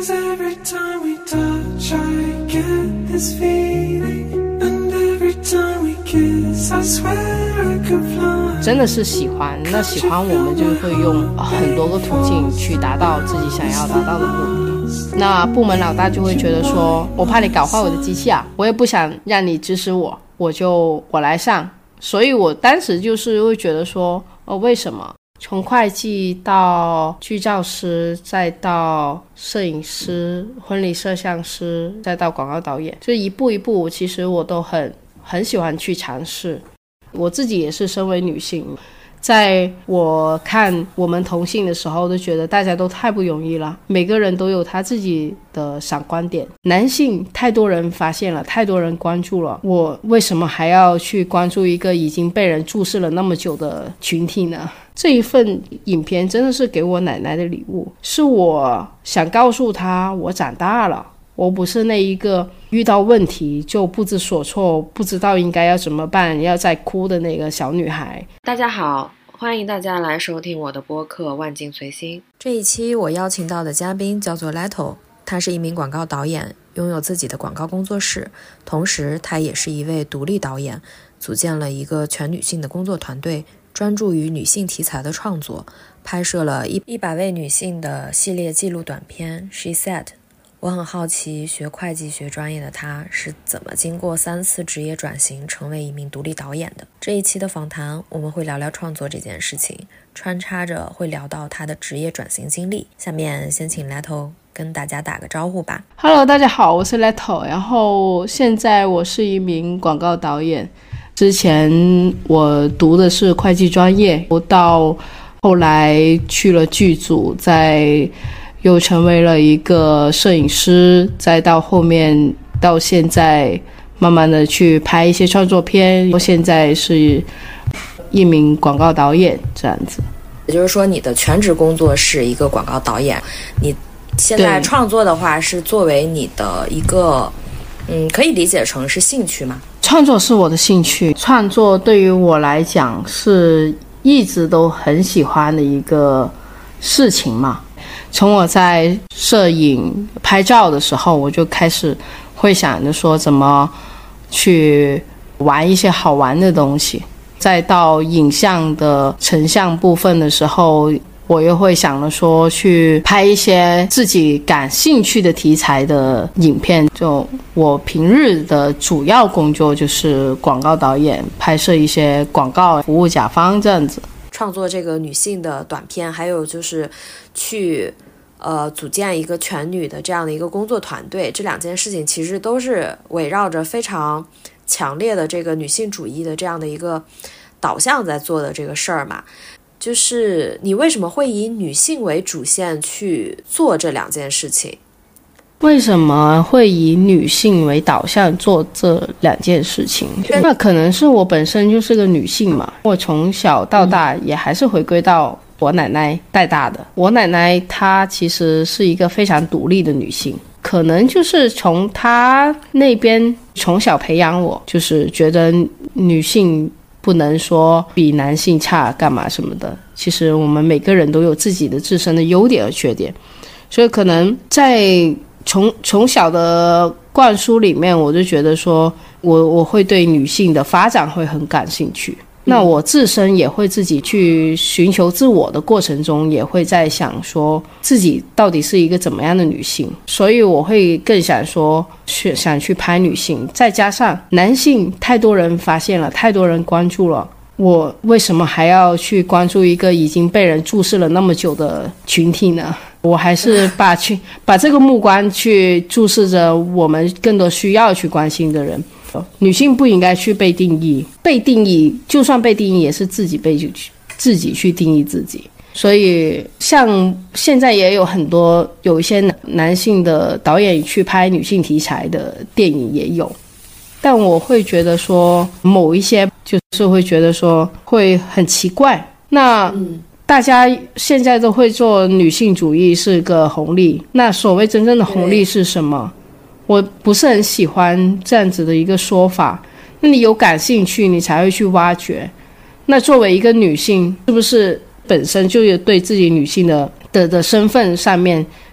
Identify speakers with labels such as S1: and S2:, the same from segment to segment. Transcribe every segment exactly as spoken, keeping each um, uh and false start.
S1: 'Cause every time we touch I get this feeling, and every time we kiss I swear I could fly.
S2: 真的是喜欢，那喜欢我们就会用很多个途径去达到自己想要达到的目的。那部门老大就会觉得说，我怕你搞坏我的机器啊，我也不想让你指使我，我就我来上。所以我当时就是会觉得说，哦，为什么从会计到剧照师，再到摄影师、婚礼摄像师，再到广告导演，就一步一步，其实我都很很喜欢去尝试。我自己也是身为女性，在我看我们同性的时候，都觉得大家都太不容易了，每个人都有他自己的闪光点。男性太多人发现了，太多人关注了，我为什么还要去关注一个已经被人注视了那么久的群体呢？这一份影片真的是给我奶奶的礼物，是我想告诉她我长大了，我不是那一个遇到问题就不知所措，不知道应该要怎么办，要再哭的那个小女孩。
S3: 大家好，欢迎大家来收听我的播客万境随心。
S4: 这一期我邀请到的嘉宾叫做 Leto， 他是一名广告导演，拥有自己的广告工作室，同时他也是一位独立导演，组建了一个全女性的工作团队，专注于女性题材的创作，拍摄了一百位女性的系列纪录短片 She Said。 我很好奇，学会计学专业的她是怎么经过三次职业转型成为一名独立导演的。这一期的访谈我们会聊聊创作这件事情，穿插着会聊到她的职业转型经历。下面先请 Leto 跟大家打个招呼吧。
S2: Hello， 大家好，我是 Leto， 然后现在我是一名广告导演。之前我读的是会计专业，我到后来去了剧组，再又成为了一个摄影师，再到后面到现在慢慢的去拍一些创作片，我现在是一名广告导演这样子。
S4: 也就是说你的全职工作是一个广告导演，你现在创作的话是作为你的一个嗯，可以理解成是兴趣吗？
S2: 创作是我的兴趣，创作对于我来讲是一直都很喜欢的一个事情嘛。从我在摄影拍照的时候，我就开始会想着说怎么去玩一些好玩的东西，再到影像的成像部分的时候，我又会想着说去拍一些自己感兴趣的题材的影片。就我平日的主要工作就是广告导演，拍摄一些广告，服务甲方这样子。
S4: 创作这个女性的短片，还有就是去呃组建一个全女的这样的一个工作团队，这两件事情其实都是围绕着非常强烈的这个女性主义的这样的一个导向在做的这个事儿嘛。就是你为什么会以女性为主线去做这两件事情？
S2: 为什么会以女性为导向做这两件事情？那可能是我本身就是个女性嘛，我从小到大也还是回归到我奶奶带大的。我奶奶她其实是一个非常独立的女性，可能就是从她那边从小培养我，就是觉得女性不能说比男性差干嘛什么的，其实我们每个人都有自己的自身的优点和缺点。所以可能在从从小的灌输里面，我就觉得说我我会对女性的发展会很感兴趣。那我自身也会自己去寻求自我的过程中，也会在想说自己到底是一个怎么样的女性，所以我会更想说去想去拍女性。再加上男性太多人发现了，太多人关注了，我为什么还要去关注一个已经被人注视了那么久的群体呢？我还是把去把这个目光去注视着我们更多需要去关心的人。女性不应该去被定义，被定义就算被定义也是自己被自己去定义自己。所以像现在也有很多有一些男性的导演去拍女性题材的电影也有，但我会觉得说某一些就是会觉得说会很奇怪。那、嗯大家现在都会做女性主义是个红利，那所谓真正的红利是什么？我不是很喜欢这样子的一个说法。那你有感兴趣你才会去挖掘，那作为一个女性是不是本身就有对自己女性的的的身份上面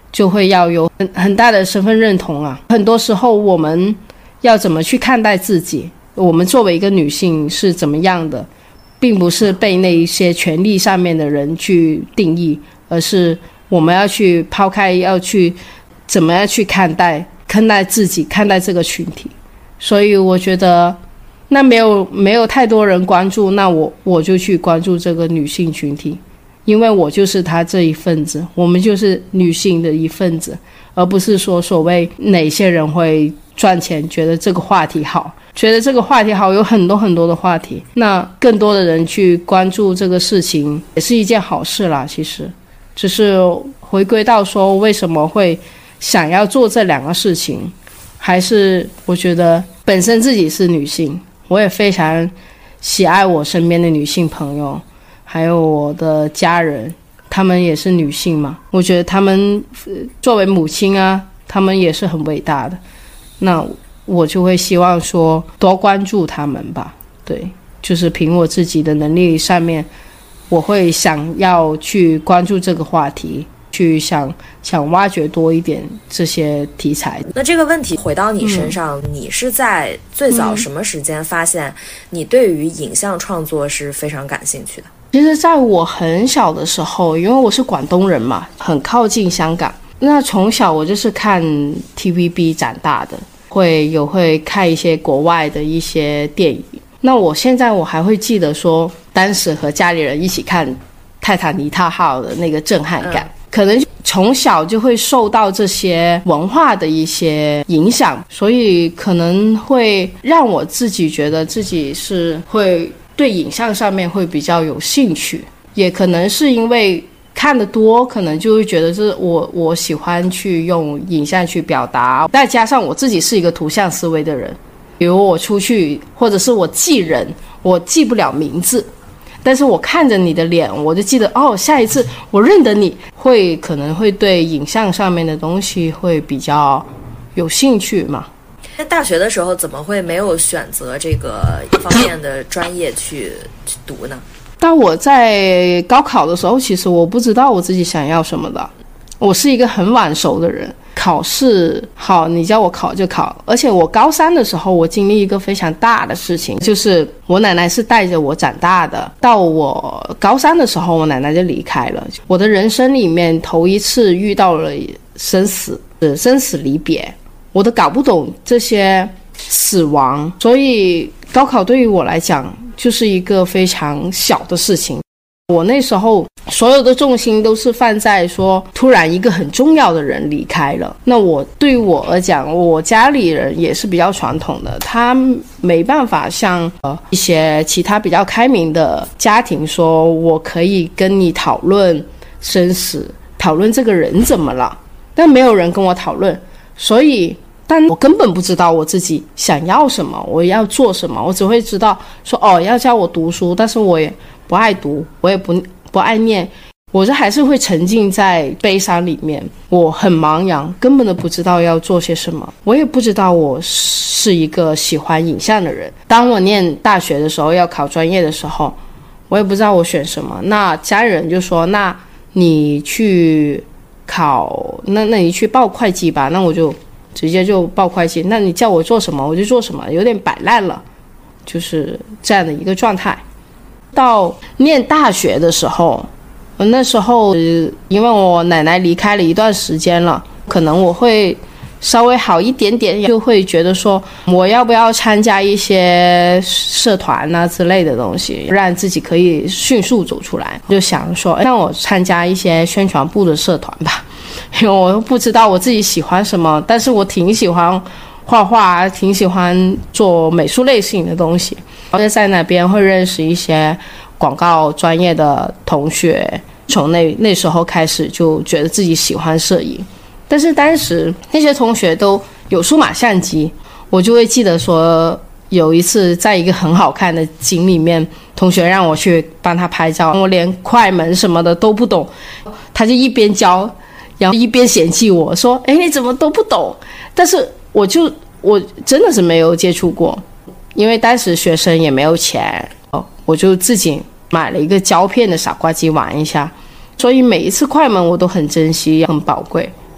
S2: 就会要有很很大的身份认同啊。很多时候我们要怎么去看待自己，我们作为一个女性是怎么样的，并不是被那一些权力上面的人去定义，而是我们要去抛开，要去怎么样去看待看待自己，看待这个群体。所以我觉得那没有没有太多人关注，那我我就去关注这个女性群体，因为我就是她这一份子，我们就是女性的一份子，而不是说所谓哪些人会赚钱，觉得这个话题好，觉得这个话题好，有很多很多的话题，那更多的人去关注这个事情也是一件好事啦。其实只是回归到说为什么会想要做这两个事情，还是我觉得本身自己是女性，我也非常喜爱我身边的女性朋友，还有我的家人，她们也是女性嘛，我觉得她们作为母亲啊，她们也是很伟大的，那我就会希望说多关注她们吧。对，就是凭我自己的能力上面，我会想要去关注这个话题，去想想挖掘多一点这些题材。
S4: 那这个问题回到你身上、嗯、你是在最早什么时间发现你对于影像创作是非常感兴趣的？
S2: 其实在我很小的时候，因为我是广东人嘛，很靠近香港，那从小我就是看 T V B 长大的，会有会看一些国外的一些电影。那我现在我还会记得说当时和家里人一起看泰坦尼克号的那个震撼感、嗯、可能从小就会受到这些文化的一些影响，所以可能会让我自己觉得自己是会对影像上面会比较有兴趣，也可能是因为看得多，可能就会觉得是我我喜欢去用影像去表达，再加上我自己是一个图像思维的人，比如我出去或者是我记人，我记不了名字，但是我看着你的脸，我就记得哦，下一次我认得你，会可能会对影像上面的东西会比较有兴趣嘛。
S4: 在大学的时候怎么会没有选择这个方面的专业去去读呢？
S2: 当我在高考的时候，其实我不知道我自己想要什么的，我是一个很晚熟的人，考试好你叫我考就考。而且我高三的时候我经历一个非常大的事情，就是我奶奶是带着我长大的，到我高三的时候我奶奶就离开了，我的人生里面头一次遇到了生死生死离别，我都搞不懂这些死亡，所以高考对于我来讲就是一个非常小的事情。我那时候所有的重心都是放在说突然一个很重要的人离开了，那我对于我而讲，我家里人也是比较传统的，他没办法像呃一些其他比较开明的家庭说我可以跟你讨论生死，讨论这个人怎么了，但没有人跟我讨论，所以但我根本不知道我自己想要什么，我要做什么，我只会知道说哦要叫我读书，但是我也不爱读，我也不不爱念，我这还是会沉浸在悲伤里面，我很茫然，根本都不知道要做些什么，我也不知道我是一个喜欢影像的人。当我念大学的时候要考专业的时候，我也不知道我选什么，那家人就说那你去考那那你去报会计吧，那我就直接就报会计，那你叫我做什么我就做什么，有点摆烂了，就是这样的一个状态。到念大学的时候，那时候因为我奶奶离开了一段时间了，可能我会稍微好一点点，就会觉得说我要不要参加一些社团啊之类的东西，让自己可以迅速走出来，就想说让我参加一些宣传部的社团吧，因为我不知道我自己喜欢什么，但是我挺喜欢画画，挺喜欢做美术类型的东西，我在那边会认识一些广告专业的同学，从那那时候开始就觉得自己喜欢摄影。但是当时那些同学都有数码相机，我就会记得说有一次在一个很好看的景里面，同学让我去帮他拍照，我连快门什么的都不懂，他就一边教然后一边嫌弃我说诶你怎么都不懂，但是我就我真的是没有接触过，因为当时学生也没有钱，我就自己买了一个胶片的傻瓜机玩一下，所以每一次快门我都很珍惜很宝贵。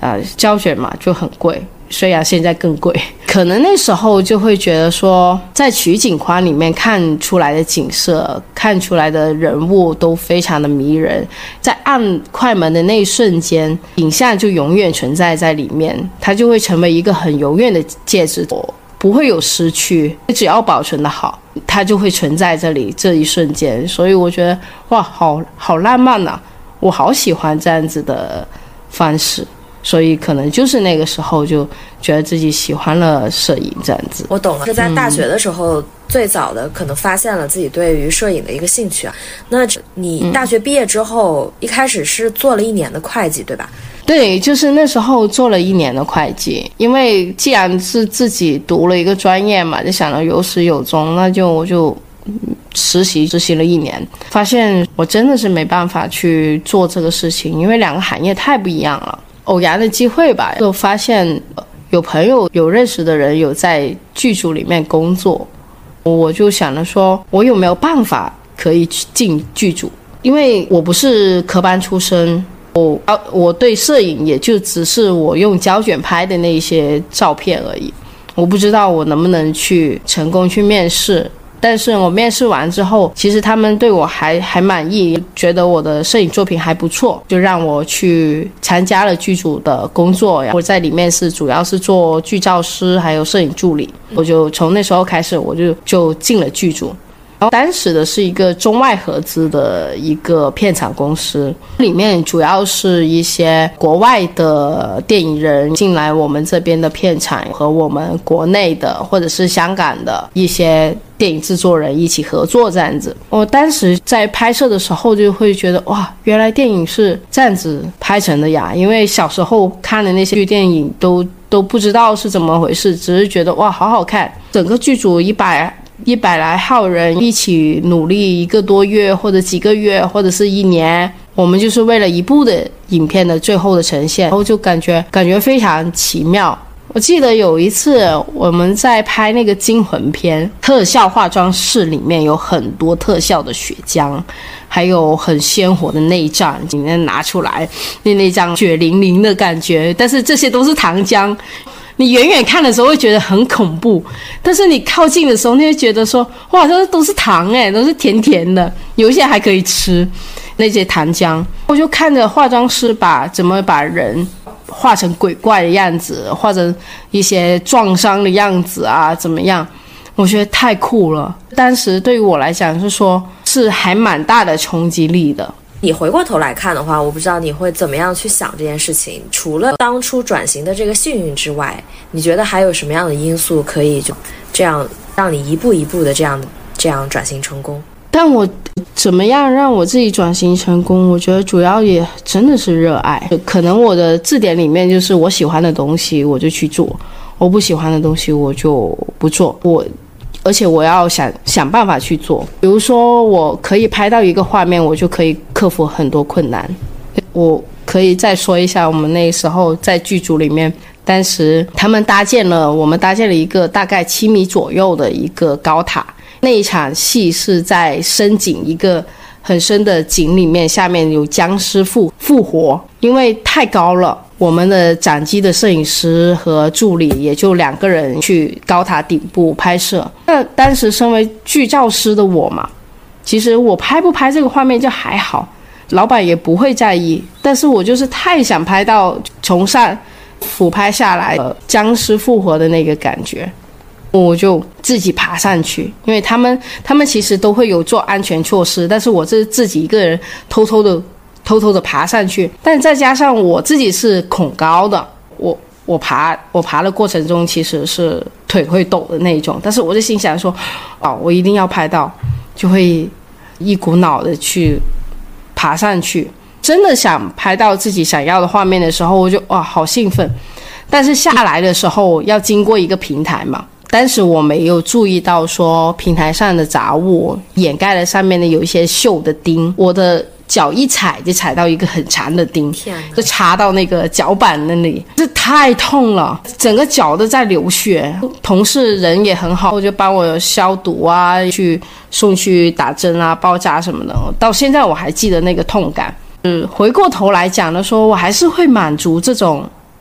S2: 呃，胶卷嘛就很贵，虽然现在更贵，可能那时候就会觉得说，在取景框里面看出来的景色，看出来的人物都非常的迷人，在按快门的那一瞬间，影像就永远存在在里面，它就会成为一个很永远的介质，不会有失去，只要保存的好，它就会存在这里这一瞬间。所以我觉得哇，好好浪漫啊，我好喜欢这样子的方式。所以可能就是那个时候就觉得自己喜欢了摄影这样子。
S4: 我懂了，是在大学的时候、嗯、最早的可能发现了自己对于摄影的一个兴趣啊。那你大学毕业之后、嗯、一开始是做了一年的会计对吧？
S2: 对，就是那时候做了一年的会计，因为既然是自己读了一个专业嘛，就想着有始有终，那就我就实习实习了一年，发现我真的是没办法去做这个事情，因为两个行业太不一样了。偶然的机会吧，就发现有朋友有认识的人有在剧组里面工作，我就想着说我有没有办法可以进剧组，因为我不是科班出身，我我对摄影也就只是我用胶卷拍的那些照片而已，我不知道我能不能去成功去面试。但是我面试完之后，其实他们对我还还满意，觉得我的摄影作品还不错，就让我去参加了剧组的工作。我在里面是主要是做剧照师还有摄影助理，我就从那时候开始我就就进了剧组。然后当时的是一个中外合资的一个片场公司，里面主要是一些国外的电影人进来我们这边的片场，和我们国内的或者是香港的一些电影制作人一起合作这样子。我当时在拍摄的时候就会觉得哇，原来电影是这样子拍成的呀，因为小时候看的那些剧电影都都不知道是怎么回事，只是觉得哇好好看。整个剧组一百一百来号人一起努力一个多月或者几个月或者是一年，我们就是为了一部的影片的最后的呈现，然后就感觉感觉非常奇妙。我记得有一次我们在拍那个惊魂片，特效化妆室里面有很多特效的血浆，还有很鲜活的内脏，里面拿出来那内脏血淋淋的感觉，但是这些都是糖浆，你远远看的时候会觉得很恐怖，但是你靠近的时候你会觉得说哇，这都是糖诶，都是甜甜的，有一些还可以吃那些糖浆。我就看着化妆师把怎么把人画成鬼怪的样子，画成一些撞伤的样子啊怎么样，我觉得太酷了。当时对于我来讲是说是还蛮大的冲击力的。
S4: 你回过头来看的话，我不知道你会怎么样去想这件事情，除了当初转型的这个幸运之外，你觉得还有什么样的因素可以就这样让你一步一步的这样这样转型成功？
S2: 但我怎么样让我自己转型成功，我觉得主要也真的是热爱。可能我的字典里面就是我喜欢的东西我就去做，我不喜欢的东西我就不做，我而且我要想想办法去做。比如说我可以拍到一个画面，我就可以克服很多困难。我可以再说一下我们那时候在剧组里面，当时他们搭建了我们搭建了一个大概七米左右的一个高塔，那一场戏是在深井一个很深的井里面，下面有僵尸复复活，因为太高了，我们的掌机的摄影师和助理也就两个人去高塔顶部拍摄。那当时身为剧照师的我嘛，其实我拍不拍这个画面就还好，老板也不会在意，但是我就是太想拍到从上俯拍下来僵尸复活的那个感觉，我就自己爬上去。因为他们他们其实都会有做安全措施，但是我是自己一个人偷偷的偷偷的爬上去，但再加上我自己是恐高的，我我爬我爬的过程中其实是腿会抖的那种，但是我就心想说哦，我一定要拍到，就会一股脑的去爬上去。真的想拍到自己想要的画面的时候，我就哇好兴奋。但是下来的时候要经过一个平台嘛，当时我没有注意到说平台上的杂物掩盖了上面的有一些锈的钉，我的脚一踩就踩到一个很长的钉，就插到那个脚板那里，这太痛了，整个脚都在流血。同事人也很好，就帮我消毒啊，去送去打针啊包扎什么的，到现在我还记得那个痛感。嗯，回过头来讲的说，我还是会满足这种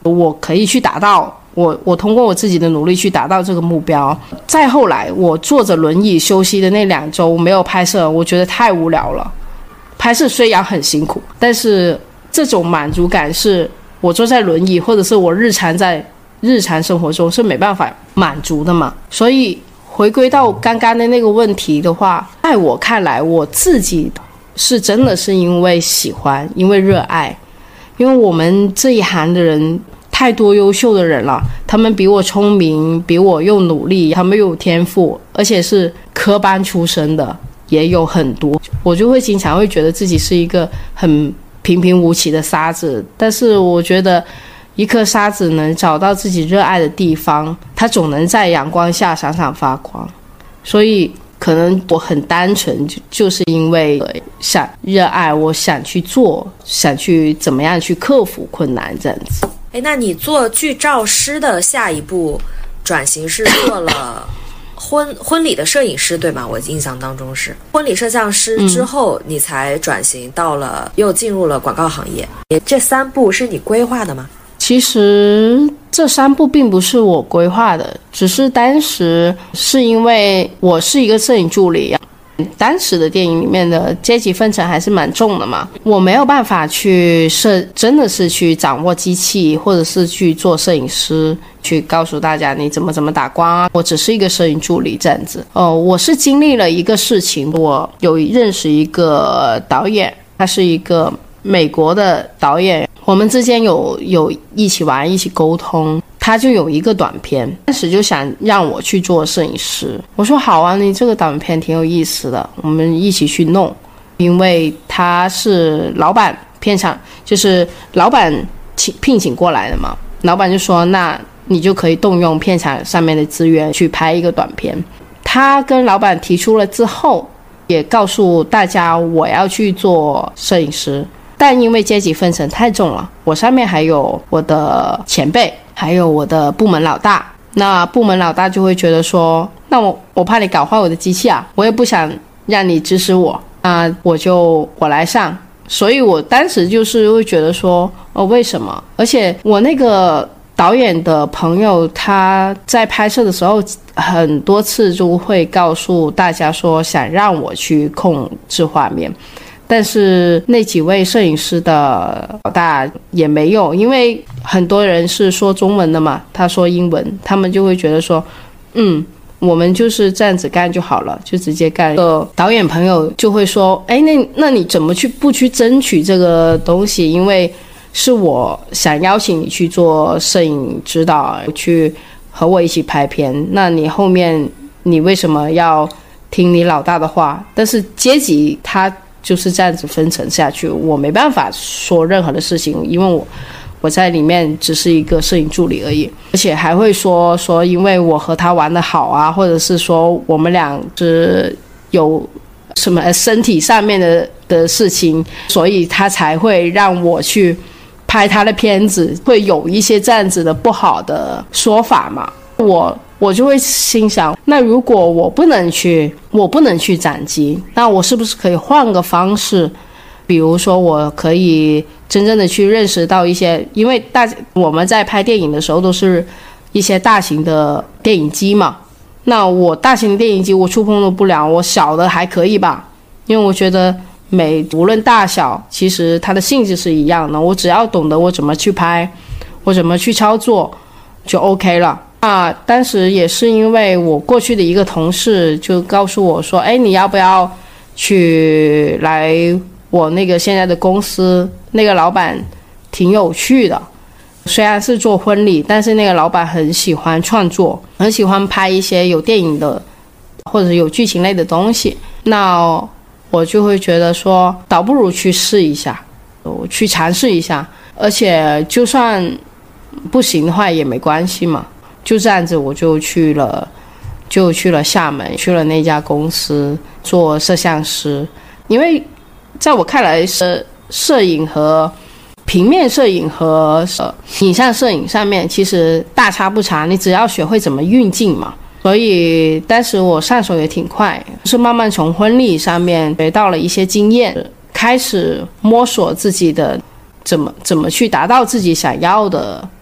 S2: 我可以去达到，我我通过我自己的努力去达到这个目标。再后来我坐着轮椅休息的那两周没有拍摄，我觉得太无聊了。拍摄虽然很辛苦，但是这种满足感是我坐在轮椅或者是我日常在日常生活中是没办法满足的嘛。所以回归到刚刚的那个问题的话，在我看来我自己是真的是因为喜欢，因为热爱。因为我们这一行的人太多优秀的人了，他们比我聪明，比我又努力，他们又有天赋，而且是科班出身的也有很多。我就会经常会觉得自己是一个很平平无奇的沙子，但是我觉得一颗沙子能找到自己热爱的地方，它总能在阳光下闪闪发光。所以可能我很单纯，就就是因为想热爱，我想去做，想去怎么样去克服困难这样子。
S4: 哎，那你做剧照师的下一步转型是做了婚婚礼的摄影师，对吗？我印象当中是婚礼摄像师之后，你才转型到了、嗯、又进入了广告行业。这三步是你规划的吗？
S2: 其实这三步并不是我规划的，只是当时是因为我是一个摄影助理，当时的电影里面的阶级分层还是蛮重的嘛，我没有办法去摄，真的是去掌握机器，或者是去做摄影师，去告诉大家你怎么怎么打光啊。我只是一个摄影助理这样子。哦，我是经历了一个事情，我有认识一个导演，他是一个美国的导演，我们之间有有一起玩，一起沟通。他就有一个短片，当时就想让我去做摄影师。我说好啊，你这个短片挺有意思的，我们一起去弄。因为他是老板，片场就是老板请聘请过来的嘛，老板就说那你就可以动用片场上面的资源去拍一个短片。他跟老板提出了之后，也告诉大家我要去做摄影师，但因为阶级分层太重了，我上面还有我的前辈，还有我的部门老大。那部门老大就会觉得说，那我我怕你搞坏我的机器啊，我也不想让你指使我，那我就我来上。所以我当时就是会觉得说，哦，为什么？而且我那个导演的朋友，他在拍摄的时候很多次就会告诉大家说，想让我去控制画面。但是那几位摄影师的老大也没有，因为很多人是说中文的嘛，他说英文，他们就会觉得说，嗯，我们就是这样子干就好了，就直接干。呃，导演朋友就会说，哎，那那你怎么去不去争取这个东西？因为是我想邀请你去做摄影指导，去和我一起拍片，那你后面你为什么要听你老大的话？但是阶级他就是这样子分层下去，我没办法说任何的事情，因为我我在里面只是一个摄影助理而已，而且还会说说因为我和他玩得好啊，或者是说我们俩是有什么身体上面的的事情，所以他才会让我去拍他的片子，会有一些这样子的不好的说法嘛。我我就会心想，那如果我不能去我不能去斩机，那我是不是可以换个方式？比如说我可以真正的去认识到一些，因为大我们在拍电影的时候都是一些大型的电影机嘛，那我大型的电影机我触碰都不了，我小的还可以吧，因为我觉得每无论大小其实它的性质是一样的，我只要懂得我怎么去拍，我怎么去操作就 OK 了。啊，当时也是因为我过去的一个同事就告诉我说，哎，你要不要去来我那个现在的公司，那个老板挺有趣的，虽然是做婚礼，但是那个老板很喜欢创作，很喜欢拍一些有电影的或者有剧情类的东西。那我就会觉得说，倒不如去试一下，我去尝试一下，而且就算不行的话也没关系嘛。就这样子我就去了就去了厦门，去了那家公司做摄像师。因为在我看来，摄摄影和平面摄影和呃影像摄影上面其实大差不差，你只要学会怎么运镜嘛。所以当时我上手也挺快，就是慢慢从婚礼上面学到了一些经验，开始摸索自己的怎么怎么去达到自己想要的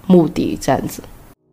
S2: 目的这样子。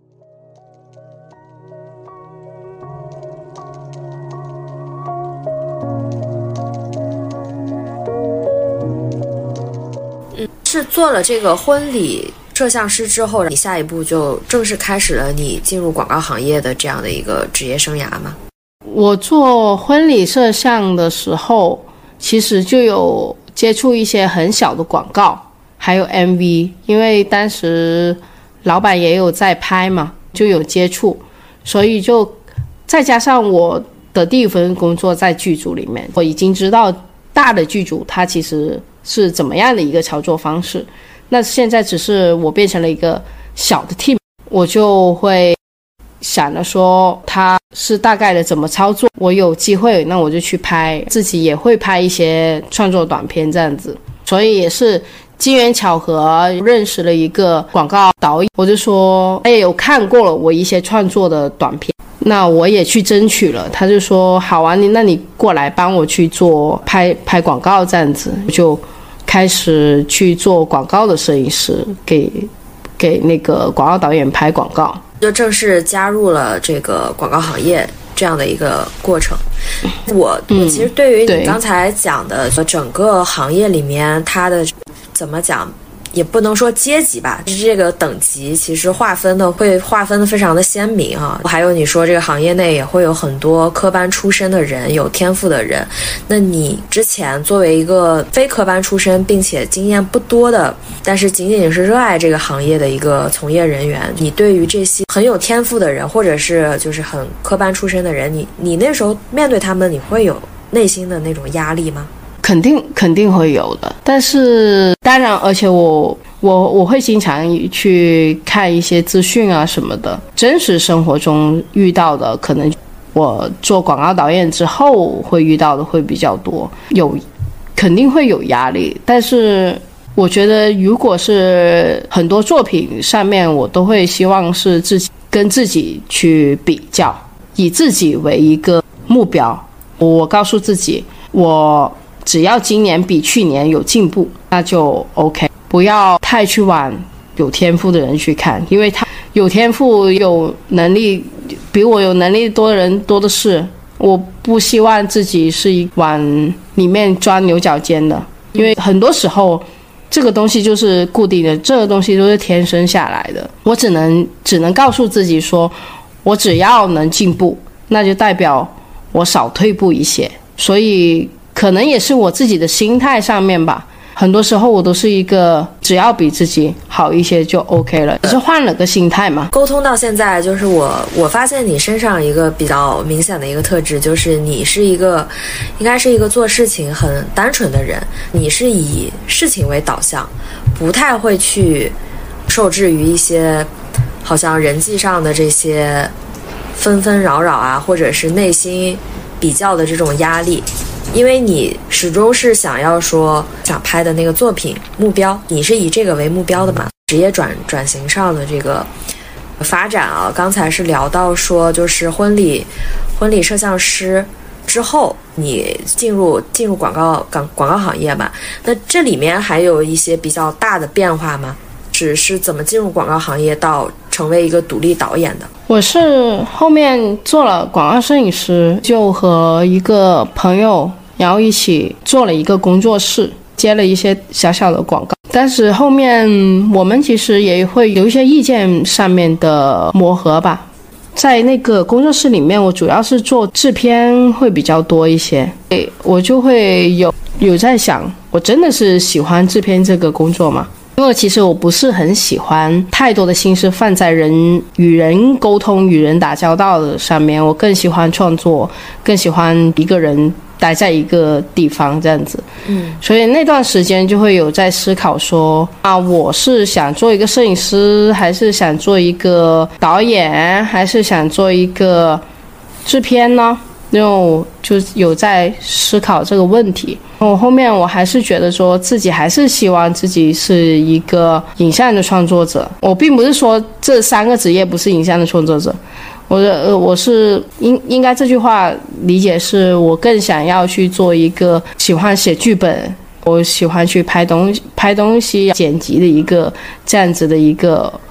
S4: 嗯，是做了这个婚礼摄像师之后，你下一步就正式开始了你进入广告行业的这样的一个职业生涯吗？
S2: 我做婚礼摄像的时候，其实就有接触一些很小的广告，还有 M V， 因为当时老板也有在拍嘛，就有接触，所以就再加上我的第一份工作在剧组里面，我已经知道大的剧组它其实是怎么样的一个操作方式。那现在只是我变成了一个小的 team， 我就会想着说它是大概的怎么操作，我有机会那我就去拍，自己也会拍一些创作短片这样子。所以也是机缘巧合认识了一个广告导演，我就说他也有看过了我一些创作的短片，那我也去争取了，他就说好啊，你那你过来帮我去做拍拍广告这样子，我就开始去做广告的摄影师，给给那个广告导演拍广告，
S4: 就正式加入了这个广告行业这样的一个过程。我我其实对于你刚才讲的整个行业里面，它的怎么讲也不能说阶级吧，就是这个等级其实划分的会划分的非常的鲜明哈。还有你说这个行业内也会有很多科班出身的人，有天赋的人。那你之前作为一个非科班出身并且经验不多的，但是仅仅是热爱这个行业的一个从业人员，你对于这些很有天赋的人，或者是就是很科班出身的人，你你那时候面对他们，你会有内心的那种压力吗？
S2: 肯定肯定会有的，但是当然，而且我我我会经常去看一些资讯啊什么的，真实生活中遇到的，可能我做广告导演之后会遇到的会比较多，有肯定会有压力，但是我觉得如果是很多作品上面，我都会希望是自己跟自己去比较，以自己为一个目标，我告诉自己我只要今年比去年有进步，那就 OK， 不要太去往有天赋的人去看，因为他有天赋有能力比我有能力多的人多的是，我不希望自己是往里面钻牛角尖的，因为很多时候这个东西就是固定的，这个东西都是天生下来的，我只能只能告诉自己说，我只要能进步，那就代表我少退步一些，所以可能也是我自己的心态上面吧，很多时候我都是一个只要比自己好一些就 OK 了，只是换了个心态嘛。
S4: 沟通到现在，就是我我发现你身上一个比较明显的一个特质，就是你是一个应该是一个做事情很单纯的人，你是以事情为导向，不太会去受制于一些好像人际上的这些纷纷扰扰啊，或者是内心比较的这种压力。因为你始终是想要说想拍的那个作品目标，你是以这个为目标的嘛。职业转转型上的这个发展啊，刚才是聊到说就是婚礼婚礼摄像师之后，你进入进入广告广广告行业嘛，那这里面还有一些比较大的变化吗？只是怎么进入广告行业到成为一个独立导演的？
S2: 我是后面做了广告摄影师，就和一个朋友然后一起做了一个工作室，接了一些小小的广告，但是后面我们其实也会有一些意见上面的磨合吧。在那个工作室里面，我主要是做制片会比较多一些，我就会有有在想，我真的是喜欢制片这个工作吗？因为其实我不是很喜欢太多的心思放在人与人沟通、与人打交道的上面，我更喜欢创作，更喜欢一个人待在一个地方这样子。嗯，所以那段时间就会有在思考说，啊，我是想做一个摄影师，还是想做一个导演，还是想做一个制片呢？因为我就有在思考这个问题。我后面我还是觉得说自己还是希望自己是一个影像的创作者。我并不是说这三个职业不是影像的创作者，我呃我是应应该这句话理解是我更想要去做一个喜欢写剧本，我喜欢去拍东拍东西剪辑的一个这样子的一个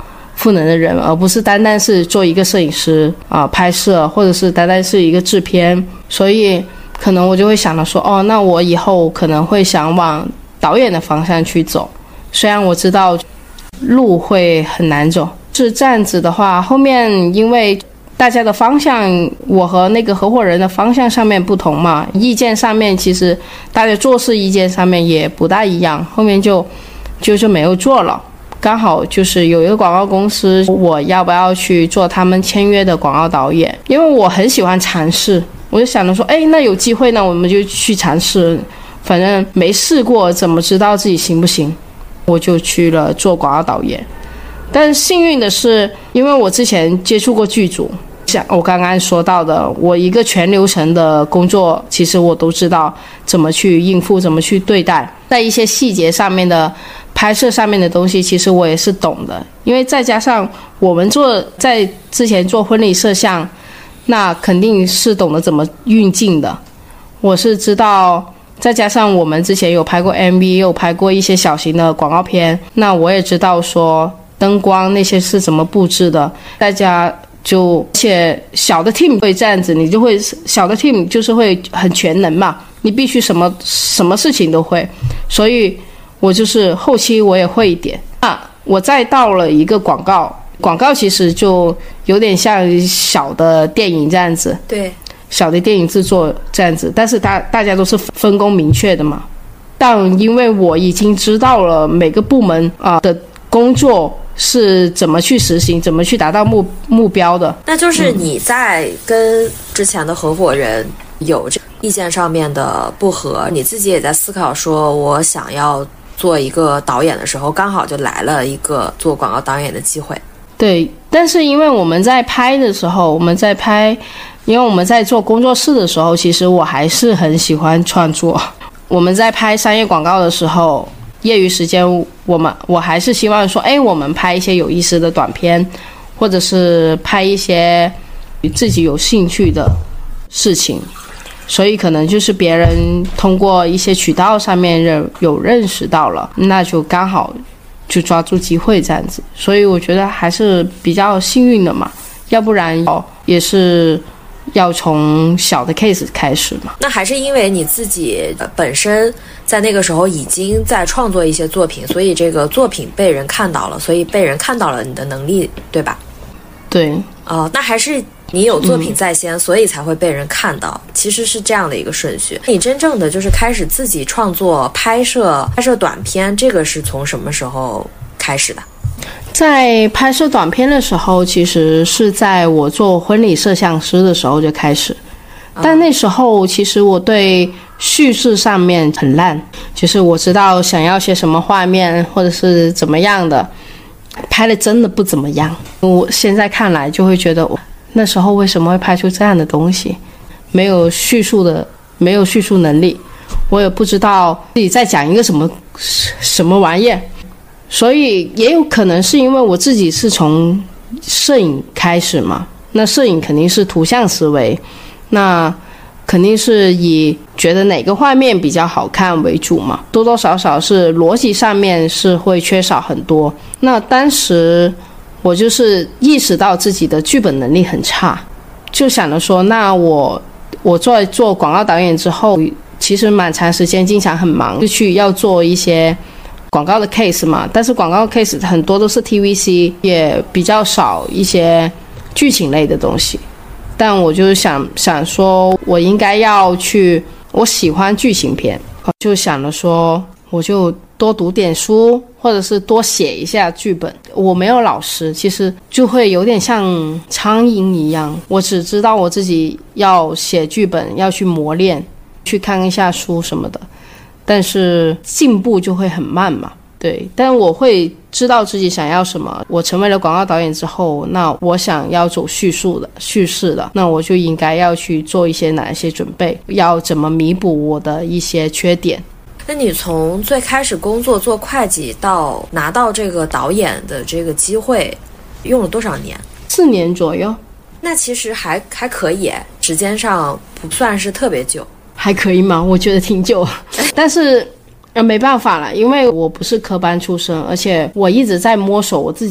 S2: 赋能的人，而不是单单是做一个摄影师啊、呃、拍摄，或者是单单是一个制片。所以可能我就会想到说，哦，那我以后可能会想往导演的方向去走，虽然我知道路会很难走。是这样子的话，后面因为大家的方向，我和那个合伙人的方向上面不同嘛，意见上面其实大家做事意见上面也不大一样，后面就就就没有做了。刚好就是有一个广告公司，我要不要去做他们签约的广告导演，因为我很喜欢尝试，我就想着说，哎，那有机会那我们就去尝试，反正没试过怎么知道自己行不行，我就去了做广告导演。但幸运的是，因为我之前接触过剧组，像我刚刚说到的，我一个全流程的工作，其实我都知道怎么去应付，怎么去对待，在一些细节上面的拍摄上面的东西，其实我也是懂的。因为再加上我们做在之前做婚礼摄像，那肯定是懂得怎么运镜的，我是知道。再加上我们之前有拍过 M V， 有拍过一些小型的广告片，那我也知道说灯光那些是怎么布置的，大家就而且小的 team 会这样子，你就会小的 team 就是会很全能嘛，你必须什么什么事情都会，所以我就是后期我也会一点。那我再到了一个广告，广告其实就有点像小的电影这样子，
S4: 对，
S2: 小的电影制作这样子，但是大大家都是分工明确的嘛。但因为我已经知道了每个部门啊、呃、的工作是怎么去实行，怎么去达到目目标的。
S4: 那就是你在跟之前的合伙人有这意见上面的不合，你自己也在思考说我想要做一个导演的时候，刚好就来了一个做广告导演的机会。
S2: 对，但是因为我们在拍的时候，我们在拍因为我们在做工作室的时候，其实我还是很喜欢创作。我们在拍商业广告的时候，业余时间我们我还是希望说，哎，我们拍一些有意思的短片，或者是拍一些自己有兴趣的事情。所以可能就是别人通过一些渠道上面认有认识到了，那就刚好就抓住机会这样子。所以我觉得还是比较幸运的嘛，要不然也是要从小的 case 开始嘛。
S4: 那还是因为你自己本身在那个时候已经在创作一些作品，所以这个作品被人看到了，所以被人看到了你的能力，对吧？
S2: 对。
S4: 哦，那还是你有作品在先、嗯、所以才会被人看到，其实是这样的一个顺序。你真正的就是开始自己创作拍摄拍摄短片，这个是从什么时候开始的？
S2: 在拍摄短片的时候，其实是在我做婚礼摄像师的时候就开始，但那时候其实我对叙事上面很烂，就是我知道想要些什么画面或者是怎么样的，拍的真的不怎么样。我现在看来就会觉得那时候为什么会拍出这样的东西，没有叙述的没有叙述能力，我也不知道自己在讲一个什么什么玩意儿。所以也有可能是因为我自己是从摄影开始嘛，那摄影肯定是图像思维，那肯定是以觉得哪个画面比较好看为主嘛，多多少少是逻辑上面是会缺少很多。那当时我就是意识到自己的剧本能力很差，就想着说，那我我做做广告导演之后，其实蛮长时间经常很忙，就去要做一些广告的 case 嘛，但是广告 case 很多都是 T V C， 也比较少一些剧情类的东西。但我就想想说，我应该要去，我喜欢剧情片，就想着说，我就多读点书，或者是多写一下剧本。我没有老师，其实就会有点像苍蝇一样，我只知道我自己要写剧本，要去磨练，去看一下书什么的。但是进步就会很慢嘛，对。但我会知道自己想要什么。我成为了广告导演之后，那我想要走叙述的、叙事的，那我就应该要去做一些哪一些准备，要怎么弥补我的一些缺点。
S4: 那你从最开始工作做会计到拿到这个导演的这个机会，用了多少年？
S2: 四年左右。
S4: 那其实还还可以，时间上不算是特别久。
S2: 还可以吗？我觉得挺久，但是呃没办法了，因为我不是科班出身，而且我一直在摸索我自己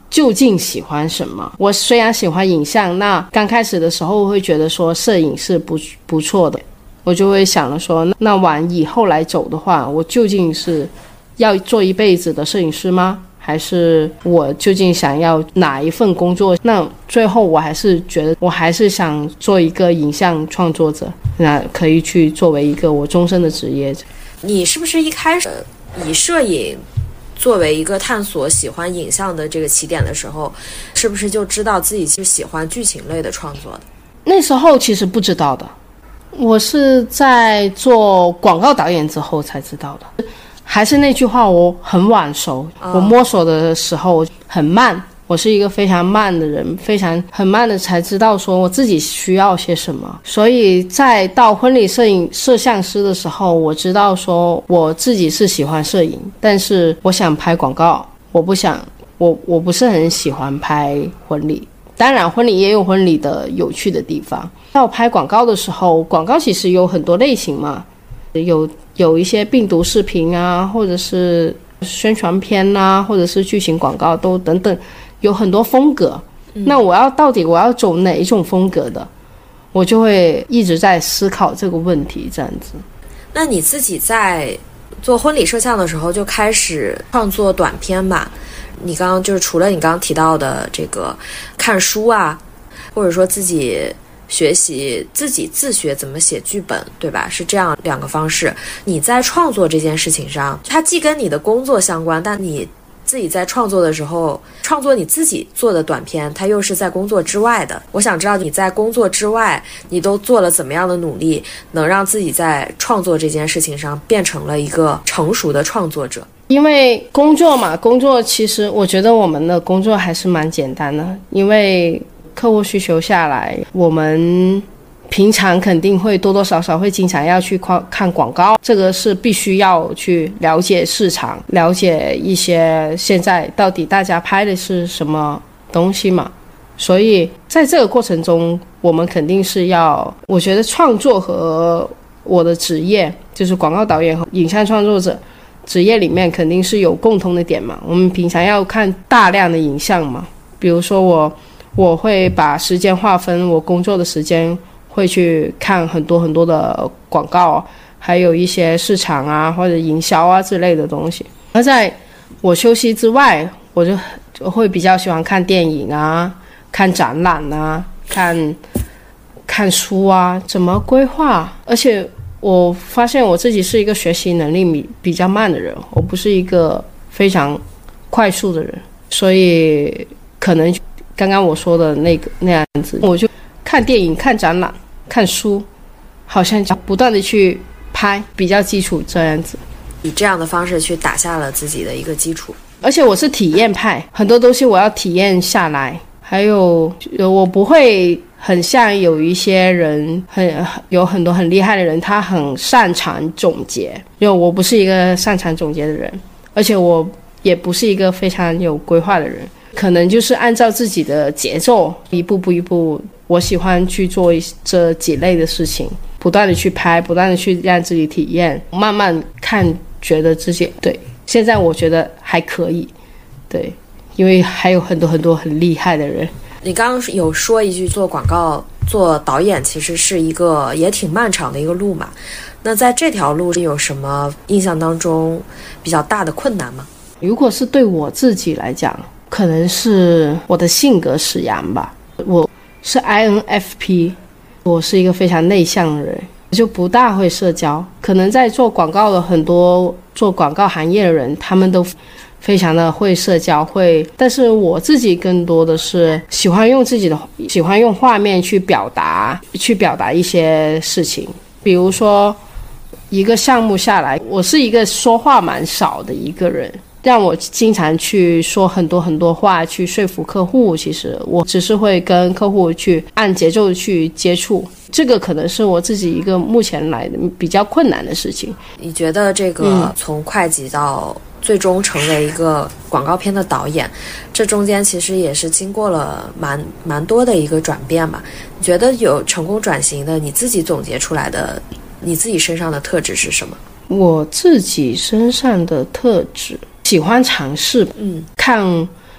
S2: 究竟喜欢什么。我虽然喜欢影像，那刚开始的时候会觉得说摄影是不不错的，我就会想了说，那往以后来走的话，我究竟是要做一辈子的摄影师吗？还是我究竟想要哪一份工作？那最后我还是觉得我还是想做一个影像创作者，那可以去作为一个我终身的职业。
S4: 你是不是一开始以摄影作为一个探索喜欢影像的这个起点的时候，是不是就知道自己是喜欢剧情类的创作的？
S2: 那时候其实不知道的，我是在做广告导演之后才知道的。还是那句话，我很晚熟，
S4: 哦、
S2: 我摸索的时候很慢，我是一个非常慢的人，非常很慢的才知道说我自己需要些什么。所以在到婚礼摄影摄像师的时候，我知道说我自己是喜欢摄影，但是我想拍广告，我不想我我不是很喜欢拍婚礼。当然婚礼也有婚礼的有趣的地方。到拍广告的时候，广告其实有很多类型嘛，有有一些病毒视频啊，或者是宣传片啊，或者是剧情广告都等等，有很多风格、嗯、那我要到底我要走哪一种风格的，我就会一直在思考这个问题这样子。
S4: 那你自己在做婚礼摄像的时候就开始创作短片吧？你刚刚就是除了你刚刚提到的这个看书啊，或者说自己学习自己自学怎么写剧本，对吧？是这样两个方式。你在创作这件事情上，它既跟你的工作相关，但你自己在创作的时候，创作你自己做的短片，它又是在工作之外的。我想知道你在工作之外，你都做了怎么样的努力，能让自己在创作这件事情上变成了一个成熟的创作者。
S2: 因为工作嘛，工作其实我觉得我们的工作还是蛮简单的，因为客户需求下来，我们平常肯定会多多少少会经常要去看广告，这个是必须要去了解市场，了解一些现在到底大家拍的是什么东西嘛。所以在这个过程中，我们肯定是要，我觉得创作和我的职业就是广告导演和影像创作者职业里面肯定是有共同的点嘛。我们平常要看大量的影像嘛，比如说我我会把时间划分，我工作的时间会去看很多很多的广告，还有一些市场啊或者营销啊之类的东西。而在我休息之外，我就我会比较喜欢看电影啊，看展览啊，看看书啊，怎么规划。而且我发现我自己是一个学习能力比较慢的人，我不是一个非常快速的人，所以可能刚刚我说的那个那样子，我就看电影、看展览、看书，好像不断的去拍，比较基础这样子。
S4: 以这样的方式去打下了自己的一个基础。
S2: 而且我是体验派，很多东西我要体验下来。还有我不会很像有一些人，很有很多很厉害的人，他很擅长总结，因为我不是一个擅长总结的人，而且我也不是一个非常有规划的人。可能就是按照自己的节奏，一步步一步，我喜欢去做这几类的事情，不断的去拍，不断的去让自己体验，慢慢看，觉得自己对，现在我觉得还可以，对，因为还有很多很多很厉害的人。
S4: 你刚刚有说一句，做广告做导演其实是一个也挺漫长的一个路嘛，那在这条路有什么印象当中比较大的困难吗？
S2: 如果是对我自己来讲，可能是我的性格使然吧。我是 I N F P， 我是一个非常内向的人，就不大会社交。可能在做广告的很多做广告行业的人，他们都非常的会社交，会，但是我自己更多的是喜欢用自己的喜欢用画面去表达去表达一些事情。比如说一个项目下来，我是一个说话蛮少的一个人，让我经常去说很多很多话去说服客户，其实我只是会跟客户去按节奏去接触，这个可能是我自己一个目前来的比较困难的事情。
S4: 你觉得这个从会计到最终成为一个广告片的导演，这中间其实也是经过了蛮蛮多的一个转变吧？你觉得有成功转型的，你自己总结出来的你自己身上的特质是什么？我
S2: 自己身上的特质，喜欢尝试，嗯，看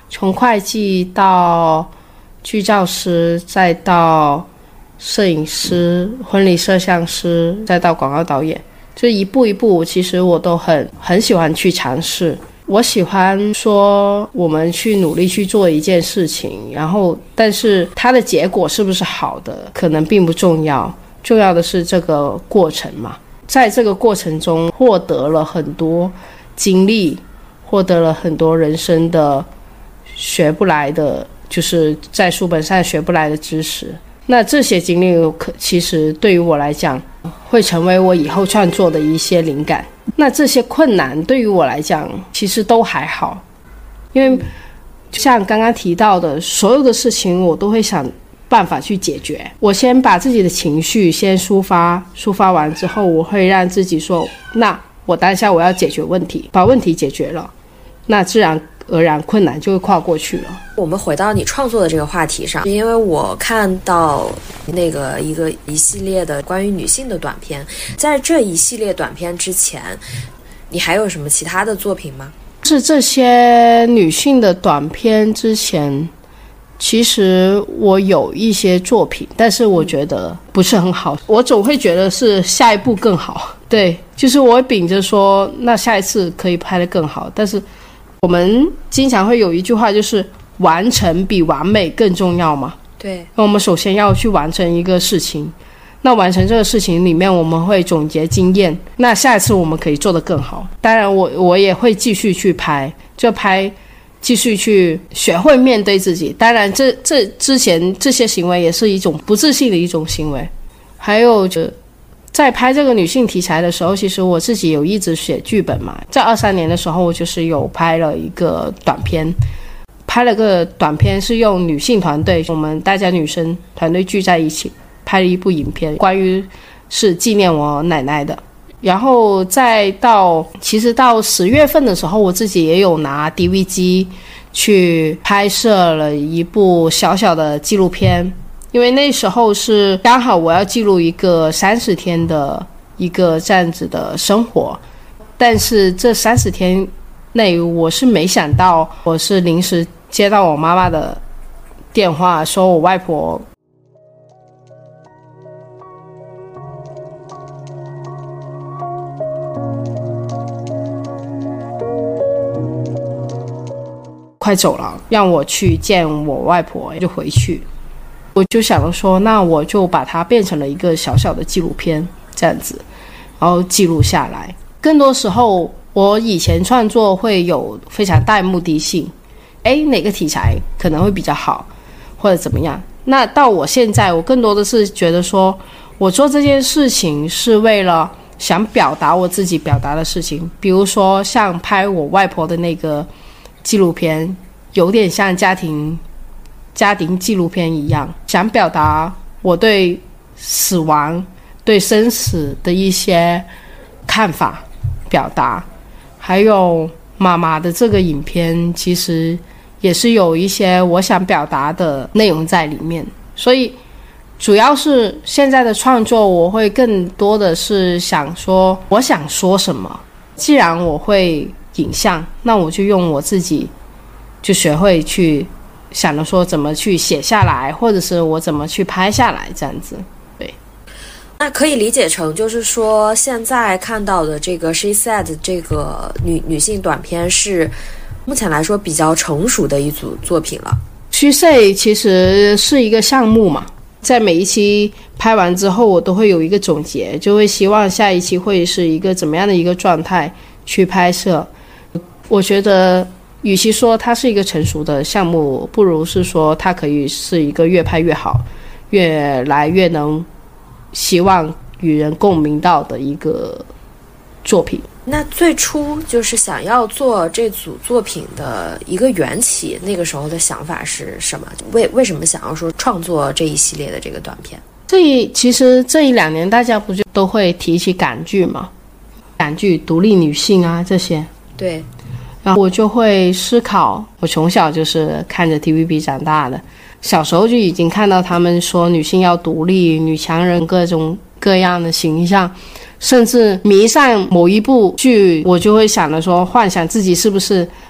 S2: 从会计到剧照师，再到摄影师、婚礼摄像师，再到广告导演，就一步一步，其实我都很很喜欢去尝试。我喜欢说我们去努力去做一件事情，然后但是它的结果是不是好的可能并不重要，重要的是这个过程嘛。在这个过程中获得了很多经历，获得了很多人生的学不来的，就是在书本上学不来的知识。那这些经历其实对于我来讲会成为我以后创作的一些灵感。那这些困难对于我来讲其实都还好，因为像刚刚提到的所有的事情我都会想办法去解决。我先把自己的情绪先抒发，抒发完之后我会让自己说，那我当下我要解决问题，把问题解决了，那自然而然困难就会跨过去了。
S4: 我们回到你创作的这个话题上，因为我看到那个一个一系列的关于女性的短片，在这一系列短片之前你还有什么其他的作品吗？
S2: 是这些女性的短片之前其实我有一些作品，但是我觉得不是很好，我总会觉得是下一步更好。对，就是我会秉着说那下一次可以拍得更好，但是我们经常会有一句话，就是完成比完美更重要嘛。
S4: 对，
S2: 那我们首先要去完成一个事情，那完成这个事情里面我们会总结经验，那下一次我们可以做得更好。当然我我也会继续去拍，就拍继续去学会面对自己。当然这这之前这些行为也是一种不自信的一种行为。还有就在拍这个女性题材的时候，其实我自己有一直写剧本嘛，在二三年的时候我就是有拍了一个短片，拍了个短片是用女性团队，我们大家女生团队聚在一起拍了一部影片，关于是纪念我奶奶的。然后再到其实到十月份的时候，我自己也有拿 D V 机去拍摄了一部小小的纪录片，因为那时候是刚好我要记录一个三十天的一个这样子的生活，但是这三十天内我是没想到，我是临时接到我妈妈的电话，说我外婆快走了，让我去见我外婆，就回去。我就想了说，那我就把它变成了一个小小的纪录片这样子，然后记录下来。更多时候我以前创作会有非常大目的性，诶，哪个题材可能会比较好或者怎么样。那到我现在我更多的是觉得说，我做这件事情是为了想表达我自己表达的事情。比如说像拍我外婆的那个纪录片，有点像家庭家庭纪录片一样，想表达我对死亡对生死的一些看法表达。还有妈妈的这个影片其实也是有一些我想表达的内容在里面。所以主要是现在的创作我会更多的是想说我想说什么，既然我会影像，那我就用我自己就学会去想着说怎么去写下来，或者是我怎么去拍下来这样子。对，
S4: 那可以理解成就是说现在看到的这个 She Said 这个女女性短片是目前来说比较成熟的一组作品了。
S2: She Said 其实是一个项目嘛，在每一期拍完之后我都会有一个总结，就会希望下一期会是一个怎么样的一个状态去拍摄。我觉得与其说它是一个成熟的项目，不如是说它可以是一个越拍越好，越来越能希望与人共鸣到的一个作品。
S4: 那最初就是想要做这组作品的一个缘起，那个时候的想法是什么？为为什么想要说创作这一系列的这个短片？
S2: 这一其实这一两年大家不就都会提起港剧嘛，港剧独立女性啊这些。
S4: 对，
S2: 然后我就会思考，我从小就是看着 T V B 长大的，小时候就已经看到他们说女性要独立，女强人各种各样的形象，甚至迷上某一部剧，我就会想着说幻想自己是不是